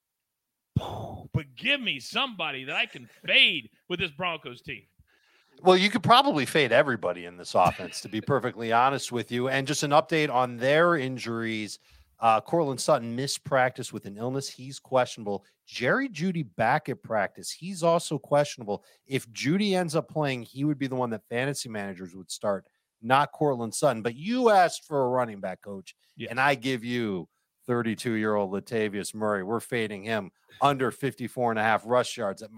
but give me somebody that I can fade with this Broncos team. Well, you could probably fade everybody in this offense, to be perfectly honest with you. And just an update on their injuries. Courtland Sutton missed practice with an illness. He's questionable. Jerry Jeudy back at practice. He's also questionable. If Jeudy ends up playing, he would be the one that fantasy managers would start, not Courtland Sutton. But you asked for a running back, Coach, and I give you 32-year-old Latavius Murray. We're fading him under 54.5 rush yards at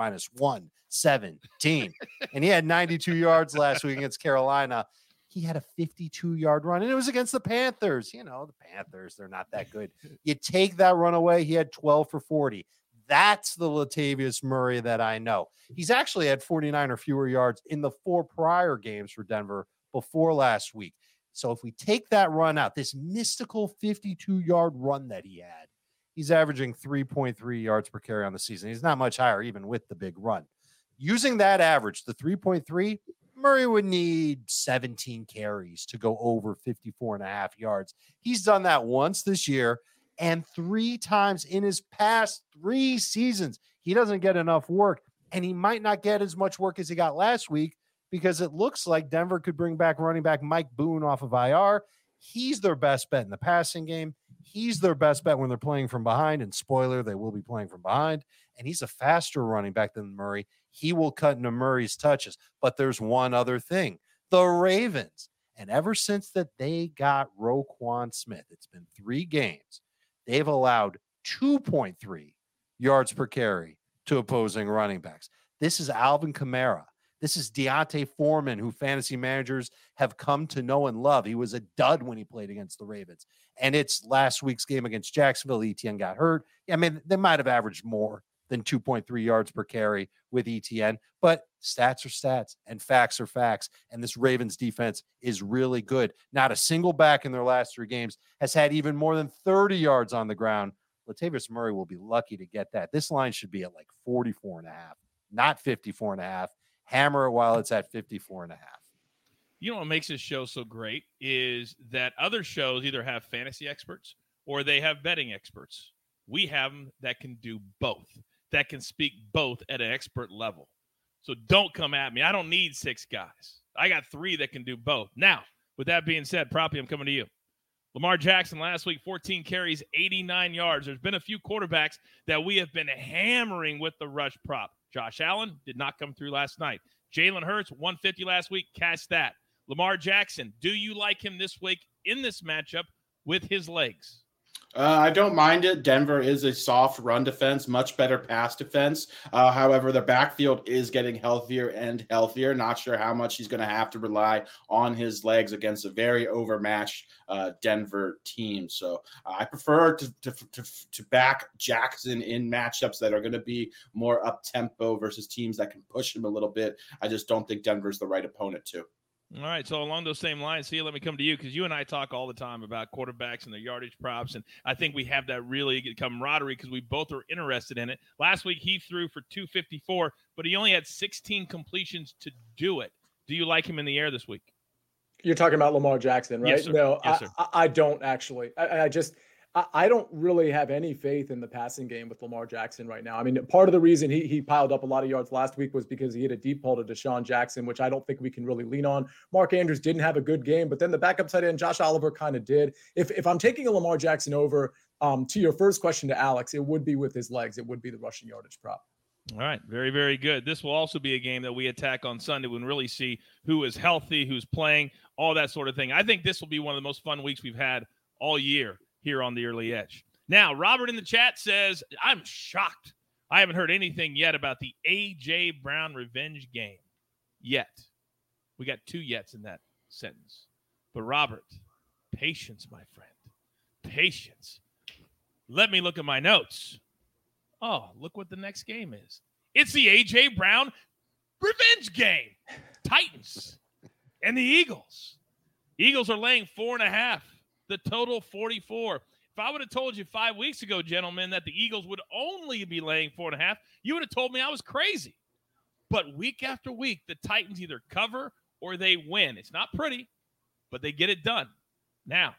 -117. And he had 92 yards last week against Carolina. He had a 52-yard run, and it was against the Panthers. You know, the Panthers, they're not that good. You take that run away, he had 12 for 40. That's the Latavius Murray that I know. He's actually had 49 or fewer yards in the 4 prior games for Denver before last week. So if we take that run out, this mystical 52-yard run that he had, he's averaging 3.3 yards per carry on the season. He's not much higher even with the big run. Using that average, the 3.3, Murray would need 17 carries to go over 54.5 yards. He's done that once this year and 3 times in his past 3 seasons. He doesn't get enough work, and he might not get as much work as he got last week because it looks like Denver could bring back running back Mike Boone off of IR. He's their best bet in the passing game. He's their best bet when they're playing from behind, and spoiler, they will be playing from behind, and he's a faster running back than Murray. He will cut into Murray's touches. But there's one other thing. The Ravens, and ever since that they got Roquan Smith, it's been 3 games, they've allowed 2.3 yards per carry to opposing running backs. This is Alvin Kamara. This is Deontay Foreman, who fantasy managers have come to know and love. He was a dud when he played against the Ravens. And it's last week's game against Jacksonville. Etienne got hurt. I mean, they might have averaged more than 2.3 yards per carry with Etienne, but stats are stats and facts are facts. And this Ravens defense is really good. Not a single back in their last 3 games has had even more than 30 yards on the ground. Latavius Murray will be lucky to get that. This line should be at like 44.5, not 54.5. Hammer it while it's at 54.5. You know what makes this show so great is that other shows either have fantasy experts or they have betting experts. We have them that can do both, that can speak both at an expert level. So don't come at me. I don't need 6 guys. I got 3 that can do both. Now, with that being said, Proppy, I'm coming to you. Lamar Jackson last week, 14 carries, 89 yards. There's been a few quarterbacks that we have been hammering with the rush prop. Josh Allen did not come through last night. Jalen Hurts, 150 last week. Catch that. Lamar Jackson, do you like him this week in this matchup with his legs? I don't mind it. Denver is a soft run defense, much better pass defense. However, the backfield is getting healthier and healthier. Not sure how much he's going to have to rely on his legs against a very overmatched Denver team. So I prefer to back Jackson in matchups that are going to be more up-tempo versus teams that can push him a little bit. I just don't think Denver's the right opponent to. All right, so along those same lines, let me come to you because you and I talk all the time about quarterbacks and their yardage props, and I think we have that really good camaraderie because we both are interested in it. Last week, he threw for 254, but he only had 16 completions to do it. Do you like him in the air this week? You're talking about Lamar Jackson, right? Yes, sir. No, yes, sir. I don't actually. I don't really have any faith in the passing game with Lamar Jackson right now. I mean, part of the reason he piled up a lot of yards last week was because he hit a deep ball to Deshaun Jackson, which I don't think we can really lean on. Mark Andrews didn't have a good game, but then the backup tight end, Josh Oliver, kind of did. If I'm taking a Lamar Jackson over, to your first question to Alex, it would be with his legs. It would be the rushing yardage prop. All right. Very, very good. This will also be a game that we attack on Sunday when we really see who is healthy, who's playing, all that sort of thing. I think this will be one of the most fun weeks we've had all year here on the Early Edge. Now, Robert in the chat says, I'm shocked. I haven't heard anything yet about the A.J. Brown revenge game. Yet. We got 2 yets in that sentence. But, Robert, patience, my friend. Patience. Let me look at my notes. Oh, look what the next game is. It's the A.J. Brown revenge game. Titans and the Eagles. Eagles are laying 4.5. The total 44. If I would have told you 5 weeks ago, gentlemen, that the Eagles would only be laying 4.5, you would have told me I was crazy. But week after week, the Titans either cover or they win. It's not pretty, but they get it done. Now,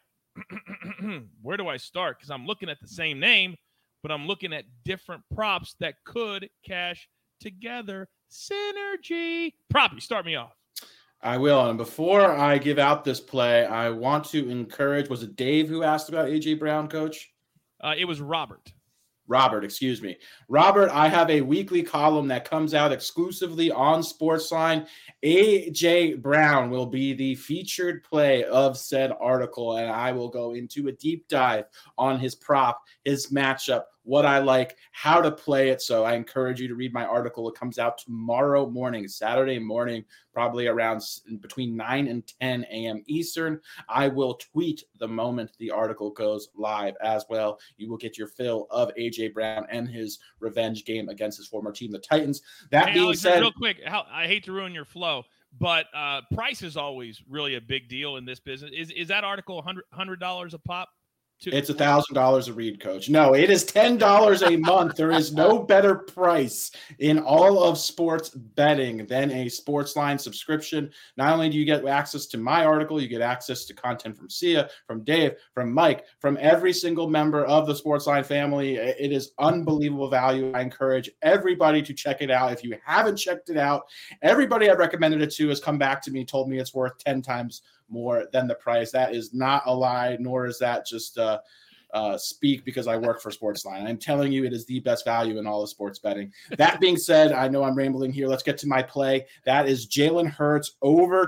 where do I start? Because I'm looking at the same name, but I'm looking at different props that could cash together. Synergy. Proppy, start me off. I will. And before I give out this play, I want to encourage, was it Dave who asked about A.J. Brown, Coach? It was Robert. Robert, excuse me. Robert, I have a weekly column that comes out exclusively on Sportsline. A.J. Brown will be the featured play of said article, and I will go into a deep dive on his prop, his matchup, what I like, how to play it. So I encourage you to read my article. It comes out tomorrow morning, Saturday morning, probably around between 9 and 10 a.m. Eastern. I will tweet the moment the article goes live as well. You will get your fill of A.J. Brown and his revenge game against his former team, the Titans. That being Alex, said, real quick, I hate to ruin your flow, but price is always really a big deal in this business. Is that article $100 a pop? It's $1,000 a read, Coach. No, it is $10 a month. There is no better price in all of sports betting than a Sportsline subscription. Not only do you get access to my article, you get access to content from Sia, from Dave, from Mike, from every single member of the Sportsline family. It is unbelievable value. I encourage everybody to check it out. If you haven't checked it out, everybody I've recommended it to has come back to me, told me it's worth 10 times more than the price. That is not a lie, nor is that just speak because I work for Sportsline. I'm telling you, it is the best value in all of sports betting. That being said, I know I'm rambling here. Let's get to my play. That is Jalen Hurts over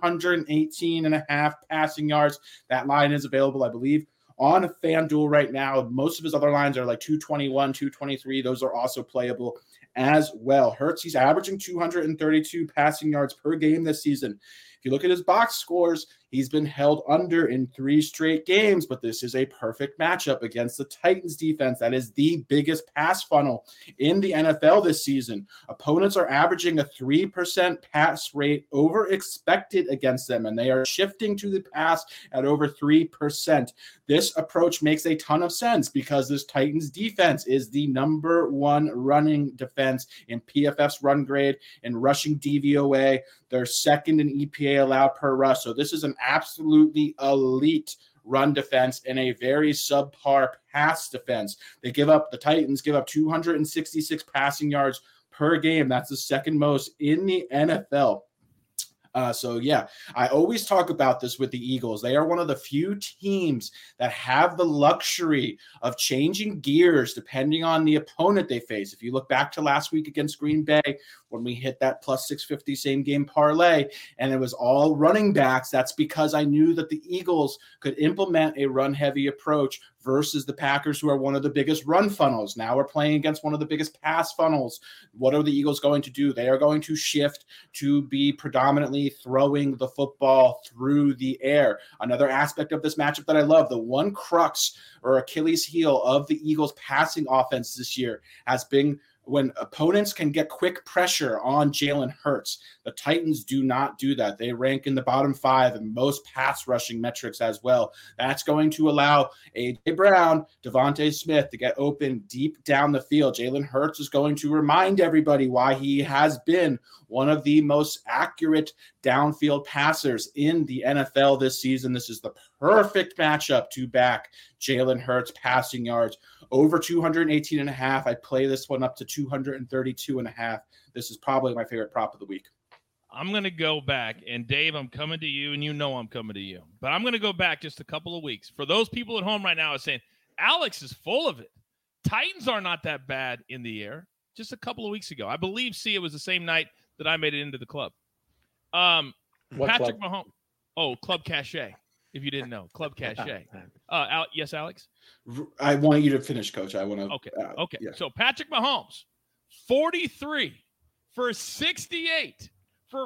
218.5 passing yards. That line is available, I believe, on FanDuel right now. Most of his other lines are like 221, 223. Those are also playable as well. Hurts, he's averaging 232 passing yards per game this season. If you look at his box scores, he's been held under in 3 straight games, but this is a perfect matchup against the Titans defense. That is the biggest pass funnel in the NFL this season. Opponents are averaging a 3% pass rate over expected against them, and they are shifting to the pass at over 3%. This approach makes a ton of sense because this Titans defense is the number 1 running defense in PFF's run grade and rushing DVOA. They're second in EPA allowed per rush. So this is an absolutely elite run defense and a very subpar pass defense. The Titans give up 266 passing yards per game. That's the second most in the NFL. I always talk about this with the Eagles. They are one of the few teams that have the luxury of changing gears depending on the opponent they face. If you look back to last week against Green Bay, when we hit that plus 650 same game parlay, and it was all running backs, that's because I knew that the Eagles could implement a run-heavy approach versus the Packers, who are one of the biggest run funnels. Now we're playing against one of the biggest pass funnels. What are the Eagles going to do? They are going to shift to be predominantly throwing the football through the air. Another aspect of this matchup that I love, the one crux or Achilles heel of the Eagles passing offense this year has been when opponents can get quick pressure on Jalen Hurts. The Titans do not do that. They rank in the bottom 5 in most pass rushing metrics as well. That's going to allow A.J. Brown, Devontae Smith to get open deep down the field. Jalen Hurts is going to remind everybody why he has been one of the most accurate downfield passers in the NFL this season. This is the perfect matchup to back Jalen Hurts passing yards. Over 218.5. I play this one up to 232.5. This is probably my favorite prop of the week. I'm going to go back, and Dave, I'm coming to you, and you know I'm coming to you. But I'm going to go back just a couple of weeks. For those people at home right now are saying, Alex is full of it. Titans are not that bad in the air. Just a couple of weeks ago. I believe, it was the same night that I made it into the club. Patrick Mahomes. Oh, Club Cachet. If you didn't know, Club Cachet. Yes, Alex? I want you to finish, Coach. I want to. Okay. Yeah. So Patrick Mahomes, 43 for 68 for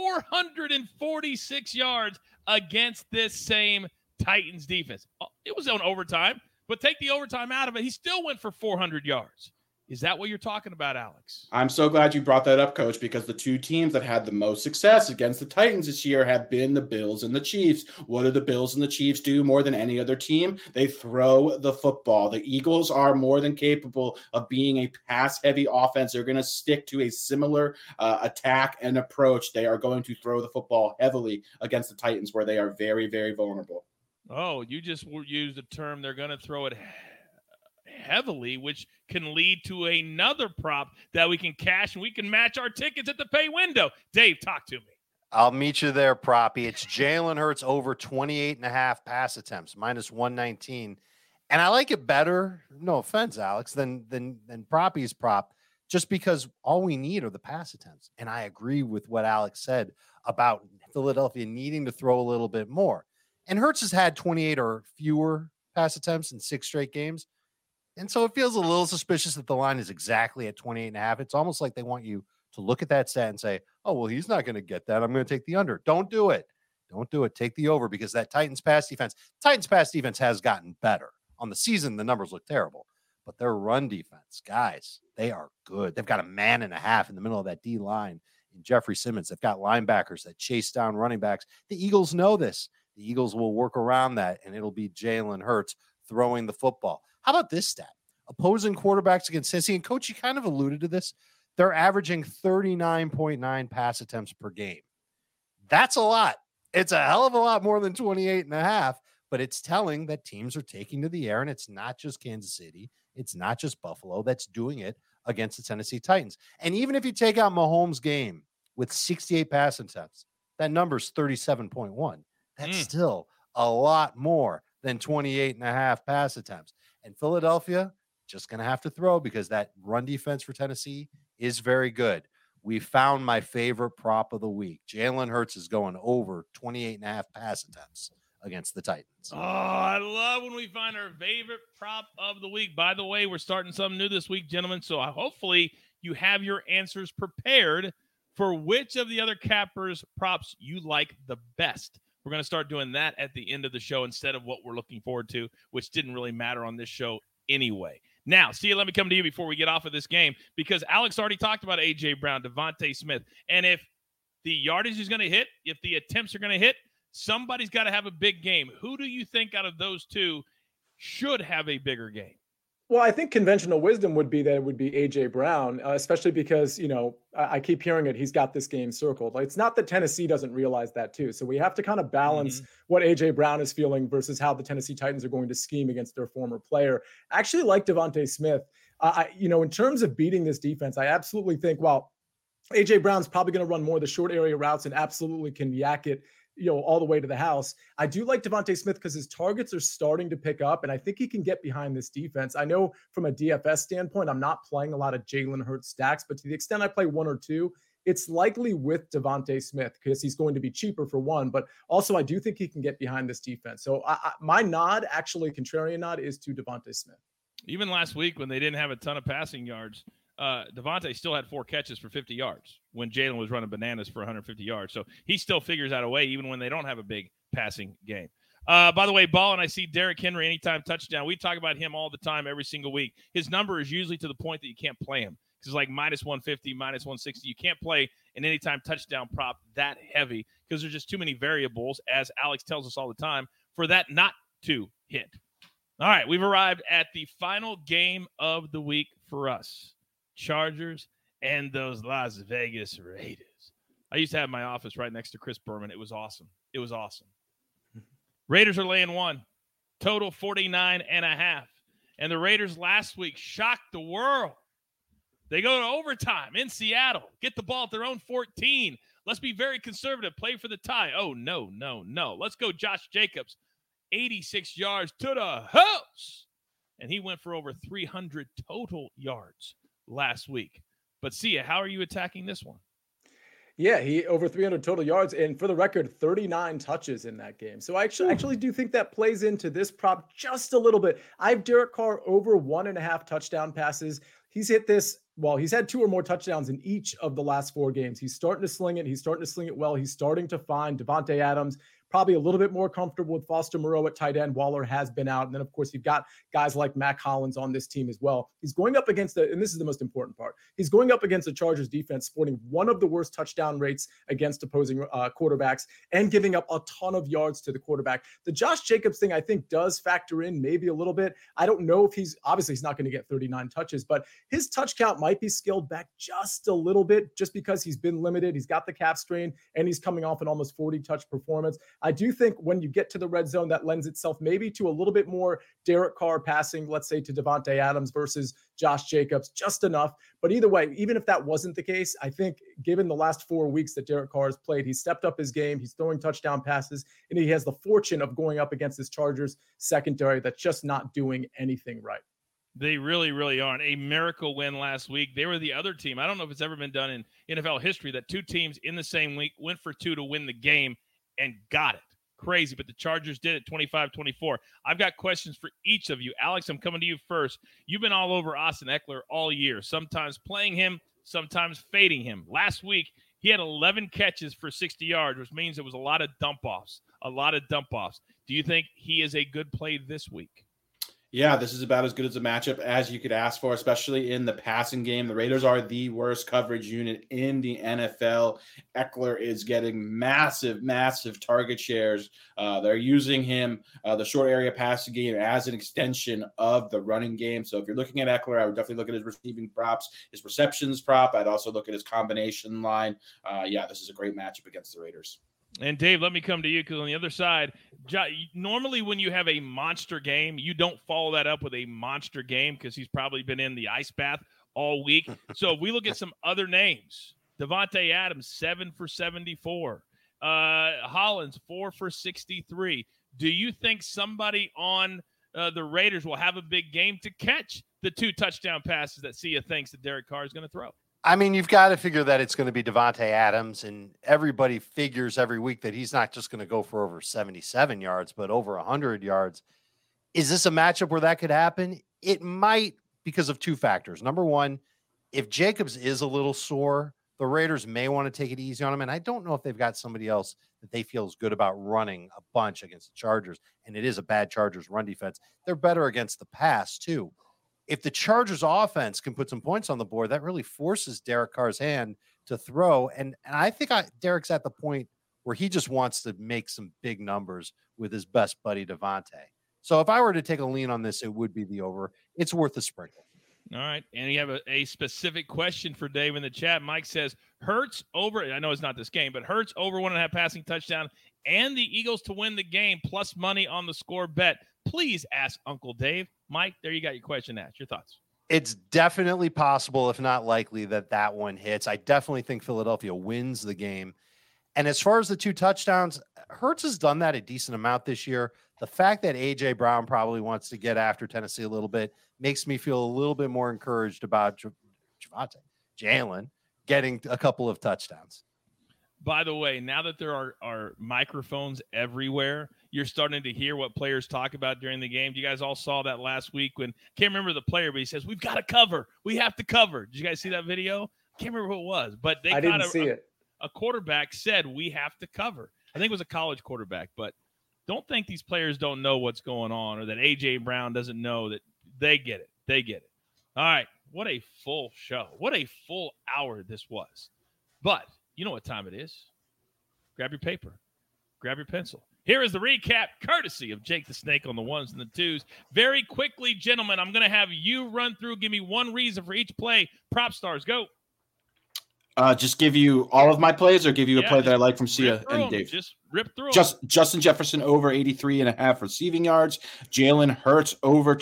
446 yards against this same Titans defense. It was on overtime, but take the overtime out of it. He still went for 400 yards. Is that what you're talking about, Alex? I'm so glad you brought that up, Coach, because the 2 teams that had the most success against the Titans this year have been the Bills and the Chiefs. What do the Bills and the Chiefs do more than any other team? They throw the football. The Eagles are more than capable of being a pass-heavy offense. They're going to stick to a similar attack and approach. They are going to throw the football heavily against the Titans, where they are very, very vulnerable. Oh, you just used the term they're going to throw it heavily, which can lead to another prop that we can cash, and we can match our tickets at the pay window. Dave, talk to me. I'll meet you there, Proppy. It's Jalen Hurts over 28.5 pass attempts, minus 119. And I like it better, no offense, Alex, than Proppy's prop, just because all we need are the pass attempts. And I agree with what Alex said about Philadelphia needing to throw a little bit more. And Hurts has had 28 or fewer pass attempts in 6 straight games. And so it feels a little suspicious that the line is exactly at 28.5. It's almost like they want you to look at that stat and say, oh, well, he's not going to get that. I'm going to take the under. Don't do it. Don't do it. Take the over, because that Titans pass defense has gotten better. On the season, the numbers look terrible, but their run defense, guys, they are good. They've got a man and a half in the middle of that D line in Jeffrey Simmons. They've got linebackers that chase down running backs. The Eagles know this. The Eagles will work around that, and it'll be Jalen Hurts throwing the football. How about this stat? Opposing quarterbacks against Cincy, and Coach, you kind of alluded to this. They're averaging 39.9 pass attempts per game. That's a lot. It's a hell of a lot more than 28.5, but it's telling that teams are taking to the air, and it's not just Kansas City. It's not just Buffalo that's doing it against the Tennessee Titans. And even if you take out Mahomes' game with 68 pass attempts, that number's 37.1. That's still a lot more than 28.5 pass attempts. And Philadelphia just going to have to throw, because that run defense for Tennessee is very good. We found my favorite prop of the week. Jalen Hurts is going over 28.5 pass attempts against the Titans. Oh, I love when we find our favorite prop of the week. By the way, we're starting something new this week, gentlemen. So hopefully you have your answers prepared for which of the other cappers props you like the best. We're going to start doing that at the end of the show instead of what we're looking forward to, which didn't really matter on this show anyway. Now, Sia, let me come to you before we get off of this game, because Alex already talked about A.J. Brown, Devontae Smith. And if the yardage is going to hit, if the attempts are going to hit, somebody's got to have a big game. Who do you think out of those two should have a bigger game? Well, I think conventional wisdom would be that it would be A.J. Brown, especially because, I keep hearing it. He's got this game circled. Like, it's not that Tennessee doesn't realize that too. So we have to kind of balance what A.J. Brown is feeling versus how the Tennessee Titans are going to scheme against their former player. I actually like Devontae Smith. In terms of beating this defense, I absolutely think, A.J. Brown's probably going to run more of the short area routes and absolutely can yak it, all the way to the house. I do like Devontae Smith because his targets are starting to pick up, and I think he can get behind this defense. I know from a DFS standpoint, I'm not playing a lot of Jalen Hurts stacks, but to the extent I play one or two, it's likely with Devontae Smith because he's going to be cheaper for one, but also I do think he can get behind this defense. So my nod, actually contrarian nod, is to Devontae Smith. Even last week when they didn't have a ton of passing yards, Devontae still had 4 catches for 50 yards when Jalen was running bananas for 150 yards. So he still figures out a way even when they don't have a big passing game. By the way, Ball, and I see Derrick Henry anytime touchdown. We talk about him all the time, every single week. His number is usually to the point that you can't play him. It's like minus 150, minus 160. You can't play an anytime touchdown prop that heavy because there's just too many variables, as Alex tells us all the time, for that not to hit. All right, we've arrived at the final game of the week for us. Chargers and those Las Vegas Raiders. I used to have my office right next to Chris Berman. It was awesome. Raiders are laying 1. Total 49.5. And the Raiders last week shocked the world. They go to overtime in Seattle. Get the ball at their own 14. Let's be very conservative. Play for the tie. Oh, no. Let's go Josh Jacobs. 86 yards to the house. And he went for over 300 total yards last week. But Sia, how are you attacking this one? Yeah, he over 300 total yards, and for the record, 39 touches in that game. So I actually do think that plays into this prop just a little bit. I have Derek Carr over 1.5 touchdown passes. He's hit this. Well, he's had 2 or more touchdowns in each of the last 4 games. He's starting to sling it. He's starting to sling it well. He's starting to find Devontae Adams. Probably a little bit more comfortable with Foster Moreau at tight end. Waller has been out. And then, of course, you've got guys like Mac Hollins on this team as well. He's going up against and this is the most important part, he's going up against the Chargers defense, sporting one of the worst touchdown rates against opposing quarterbacks and giving up a ton of yards to the quarterback. The Josh Jacobs thing, I think, does factor in maybe a little bit. I don't know if he's not going to get 39 touches, but his touch count might be scaled back just a little bit just because he's been limited. He's got the calf strain and he's coming off an almost 40 touch performance. I do think when you get to the red zone, that lends itself maybe to a little bit more Derek Carr passing, let's say to Devontae Adams versus Josh Jacobs, just enough. But either way, even if that wasn't the case, I think given the last 4 weeks that Derek Carr has played, he's stepped up his game, he's throwing touchdown passes, and he has the fortune of going up against this Chargers secondary that's just not doing anything right. They really, really aren't. A miracle win last week. They were the other team. I don't know if it's ever been done in NFL history that 2 teams in the same week went for 2 to win the game and got it. Crazy, but the Chargers did it 25-24. I've got questions for each of you. Alex, I'm coming to you first. You've been all over Austin Eckler all year, sometimes playing him, sometimes fading him. Last week, he had 11 catches for 60 yards, which means it was a lot of dump-offs. Do you think he is a good play this week? Yeah, this is about as good as a matchup as you could ask for, especially in the passing game. The Raiders are the worst coverage unit in the NFL. Eckler is getting massive target shares. They're using him, the short area passing game, as an extension of the running game. So if you're looking at Eckler, I would definitely look at his receiving props, his receptions prop. I'd also look at his combination line. This is a great matchup against the Raiders. And Dave, let me come to you because on the other side, normally when you have a monster game, you don't follow that up with a monster game because he's probably been in the ice bath all week. So if we look at some other names, Devontae Adams, 7 for 74. Hollins, 4 for 63. Do you think somebody on the Raiders will have a big game to catch the 2 touchdown passes that Sia thinks that Derek Carr is going to throw? I mean, you've got to figure that it's going to be Devontae Adams, and everybody figures every week that he's not just going to go for over 77 yards, but over 100 yards. Is this a matchup where that could happen? It might, because of 2 factors. Number one, if Jacobs is a little sore, the Raiders may want to take it easy on him. And I don't know if they've got somebody else that they feel is good about running a bunch against the Chargers. And it is a bad Chargers run defense. They're better against the pass too. If the Chargers offense can put some points on the board, that really forces Derek Carr's hand to throw. And I think Derek's at the point where he just wants to make some big numbers with his best buddy, Devontae. So if I were to take a lean on this, it would be the over. It's worth a sprinkle. All right. And you have a specific question for Dave in the chat. Mike says, Hurts over, I know it's not this game, but Hurts over 1.5 passing touchdown and the Eagles to win the game plus money on the score bet. Please ask Uncle Dave. Mike, there you got your question asked. Your thoughts? It's definitely possible, if not likely, that one hits. I definitely think Philadelphia wins the game. And as far as the 2 touchdowns, Hurts has done that a decent amount this year. The fact that A.J. Brown probably wants to get after Tennessee a little bit makes me feel a little bit more encouraged about Jalen getting a couple of touchdowns. By the way, now that there are microphones everywhere, you're starting to hear what players talk about during the game. You guys all saw that last week when, can't remember the player, but he says, we've got to cover. We have to cover. Did you guys see that video? Can't remember who it was, but I didn't see it. A quarterback said, we have to cover. I think it was a college quarterback, but don't think these players don't know what's going on or that A.J. Brown doesn't know that they get it. They get it. All right. What a full show. What a full hour this was. But you know what time it is. Grab your paper. Grab your pencil. Here is the recap, courtesy of Jake the Snake on the ones and the twos. Very quickly, gentlemen, I'm going to have you run through. Give me one reason for each play. Prop stars, go. Just give you all of my plays or give you a play that I like from Sia and Dave? Just rip through Justin Jefferson over 83.5 receiving yards. Jalen Hurts over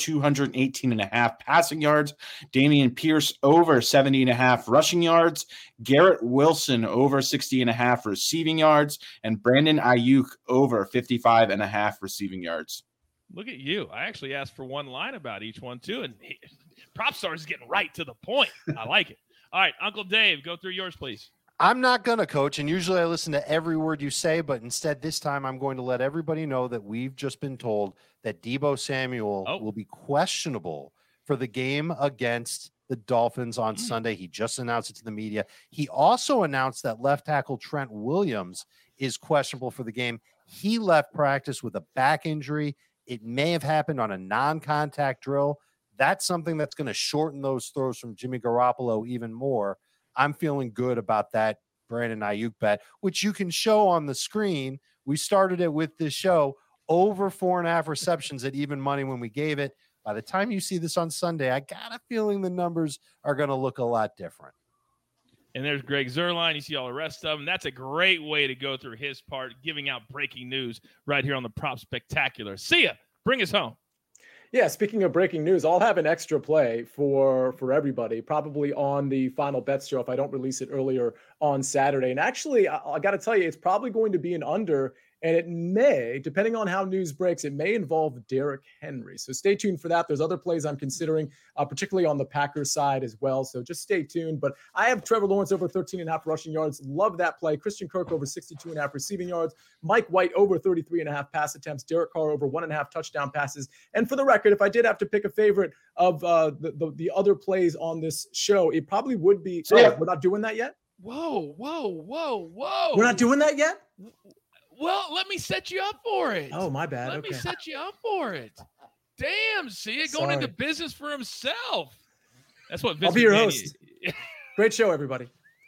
218.5 passing yards. Dameon Pierce over 70.5 rushing yards. Garrett Wilson over 60.5 receiving yards. And Brandon Ayuk over 55.5 receiving yards. Look at you. I actually asked for one line about each one, too. And Prop Stars is getting right to the point. I like it. All right, Uncle Dave, go through yours, please. I'm not going to, Coach, and usually I listen to every word you say, but instead this time I'm going to let everybody know that we've just been told that Deebo Samuel will be questionable for the game against the Dolphins on Sunday. He just announced it to the media. He also announced that left tackle Trent Williams is questionable for the game. He left practice with a back injury. It may have happened on a non-contact drill. That's something that's going to shorten those throws from Jimmy Garoppolo even more. I'm feeling good about that Brandon Ayuk bet, which you can show on the screen. We started it with this show, over 4.5 receptions at even money when we gave it. By the time you see this on Sunday, I got a feeling the numbers are going to look a lot different. And there's Greg Zuerlein. You see all the rest of them. That's a great way to go through his part, giving out breaking news right here on the Prop Spectacular. See ya. Bring us home. Yeah, speaking of breaking news, I'll have an extra play for everybody, probably on the Final Bets show if I don't release it earlier on Saturday. And actually, I got to tell you, it's probably going to be an under, and it may, depending on how news breaks, it may involve Derrick Henry. So stay tuned for that. There's other plays I'm considering, particularly on the Packers side as well. So just stay tuned. But I have Trevor Lawrence over 13.5 rushing yards. Love that play. Christian Kirk over 62.5 receiving yards. Mike White over 33.5 pass attempts. Derek Carr over 1.5 touchdown passes. And for the record, if I did have to pick a favorite of the other plays on this show, it probably would be. So we're not doing that yet? Whoa. We're not doing that yet? Well, let me set you up for it. Oh, my bad. Let me set you up for it. Damn, see it going into business for himself. That's what Vince I'll be your host. Great show, everybody.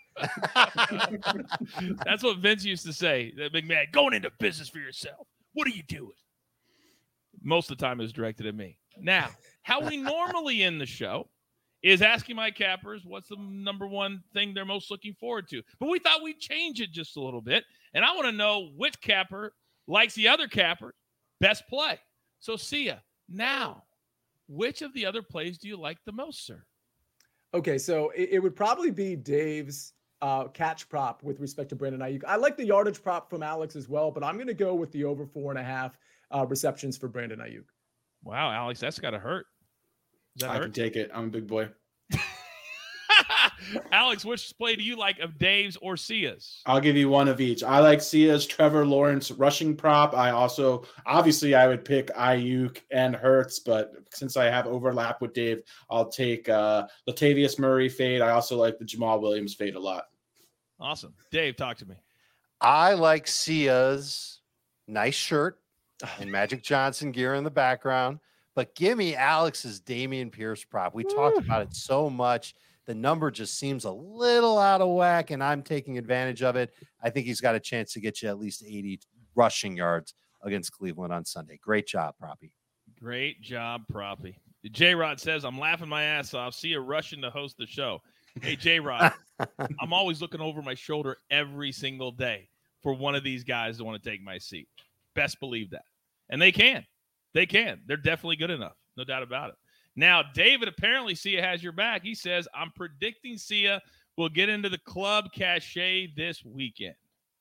That's what Vince used to say. That big man going into business for yourself. What are you doing? Most of the time it was directed at me. Now, how we normally end the show is asking my cappers what's the number one thing they're most looking forward to. But we thought we'd change it just a little bit. And I want to know which capper likes the other capper best play. So, Sia, now, which of the other plays do you like the most, sir? Okay, so it would probably be Dave's catch prop with respect to Brandon Ayuk. I like the yardage prop from Alex as well, but I'm going to go with the over 4.5 receptions for Brandon Ayuk. Wow, Alex, that's got to hurt. I can take it. I'm a big boy. Alex, which play do you like of Dave's or Sia's? I'll give you one of each. I like Sia's Trevor Lawrence rushing prop. I also, obviously, I would pick Ayuk and Hurts, but since I have overlap with Dave, I'll take Latavius Murray fade. I also like the Jamal Williams fade a lot. Awesome. Dave, talk to me. I like Sia's nice shirt and Magic Johnson gear in the background, but give me Alex's Dameon Pierce prop. We talked about it so much. The number just seems a little out of whack, and I'm taking advantage of it. I think he's got a chance to get you at least 80 rushing yards against Cleveland on Sunday. Great job, Proppy. Great job, Proppy. J-Rod says, I'm laughing my ass off. See you rushing to host the show. Hey, J-Rod, I'm always looking over my shoulder every single day for one of these guys to want to take my seat. Best believe that. And they can. They can. They're definitely good enough. No doubt about it. Now, David, apparently Sia has your back. He says, I'm predicting Sia will get into the club cachet this weekend.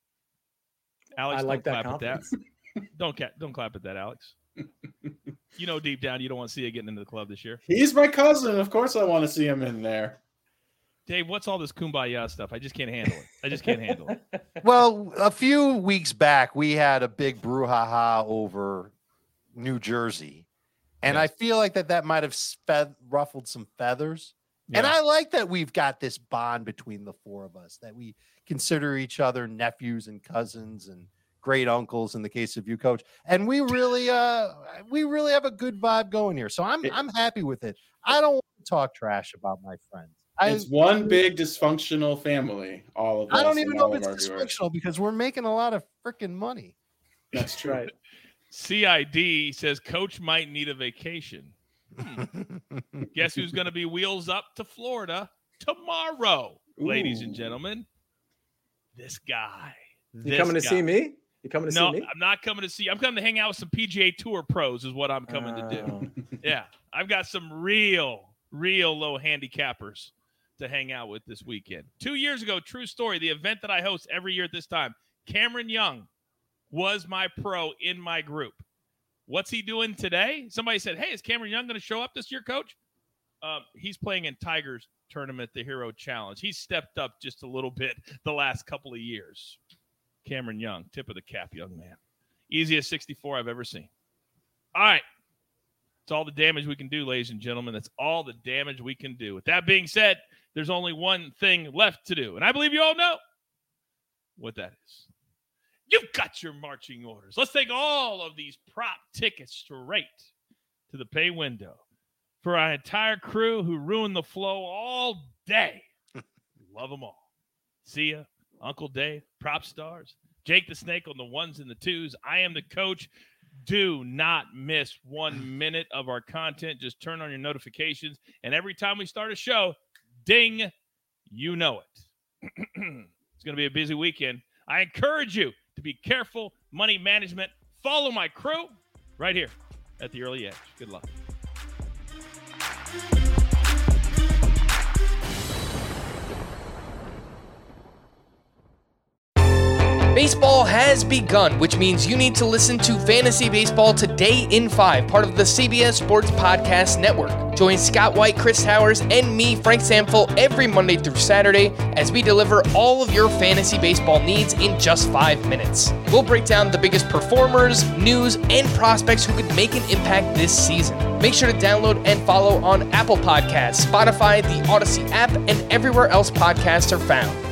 Alex, I like that clap at that. Don't clap at that, Alex. You know deep down you don't want Sia getting into the club this year. He's my cousin. Of course I want to see him in there. Dave, what's all this kumbaya stuff? I just can't handle it. Well, a few weeks back, we had a big brouhaha over New Jersey. And I feel like that might have ruffled some feathers. Yeah. And I like that we've got this bond between the four of us, that we consider each other nephews and cousins and great uncles in the case of you, Coach. And we really have a good vibe going here. So I'm happy with it. I don't want to talk trash about my friends. It's one big dysfunctional family. All of us. I don't even know if it's dysfunctional because we're making a lot of freaking money. That's true. Right. CID says Coach might need a vacation. Guess who's going to be wheels up to Florida tomorrow, ladies and gentlemen? This guy. You coming to see me? You coming to see me? No, I'm not coming to see you. I'm coming to hang out with some PGA Tour pros is what I'm coming to do. Yeah. I've got some real low handicappers to hang out with this weekend. 2 years ago, true story, the event that I host every year at this time, Cameron Young was my pro in my group. What's he doing today? Somebody said, hey, is Cameron Young going to show up this year, Coach? He's playing in Tiger's tournament, the Hero Challenge. He's stepped up just a little bit the last couple of years. Cameron Young, tip of the cap, young man. Easiest 64 I've ever seen. All right. It's all the damage we can do, ladies and gentlemen. That's all the damage we can do. With that being said, there's only one thing left to do, and I believe you all know what that is. You've got your marching orders. Let's take all of these prop tickets straight to the pay window for our entire crew who ruined the flow all day. Love them all. Sia, Uncle Dave, Prop Stars, Jake the Snake on the ones and the twos. I am the coach. Do not miss 1 minute of our content. Just turn on your notifications, and every time we start a show, ding, you know it. It's going to be a busy weekend. I encourage you to be careful, money management. Follow my crew right here at the Early Edge. Good luck. Baseball has begun, which means you need to listen to Fantasy Baseball Today in 5, part of the CBS Sports Podcast Network. Join Scott White, Chris Towers, and me, Frank Samfel, every Monday through Saturday as we deliver all of your fantasy baseball needs in just 5 minutes. We'll break down the biggest performers, news, and prospects who could make an impact this season. Make sure to download and follow on Apple Podcasts, Spotify, the Odyssey app, and everywhere else podcasts are found.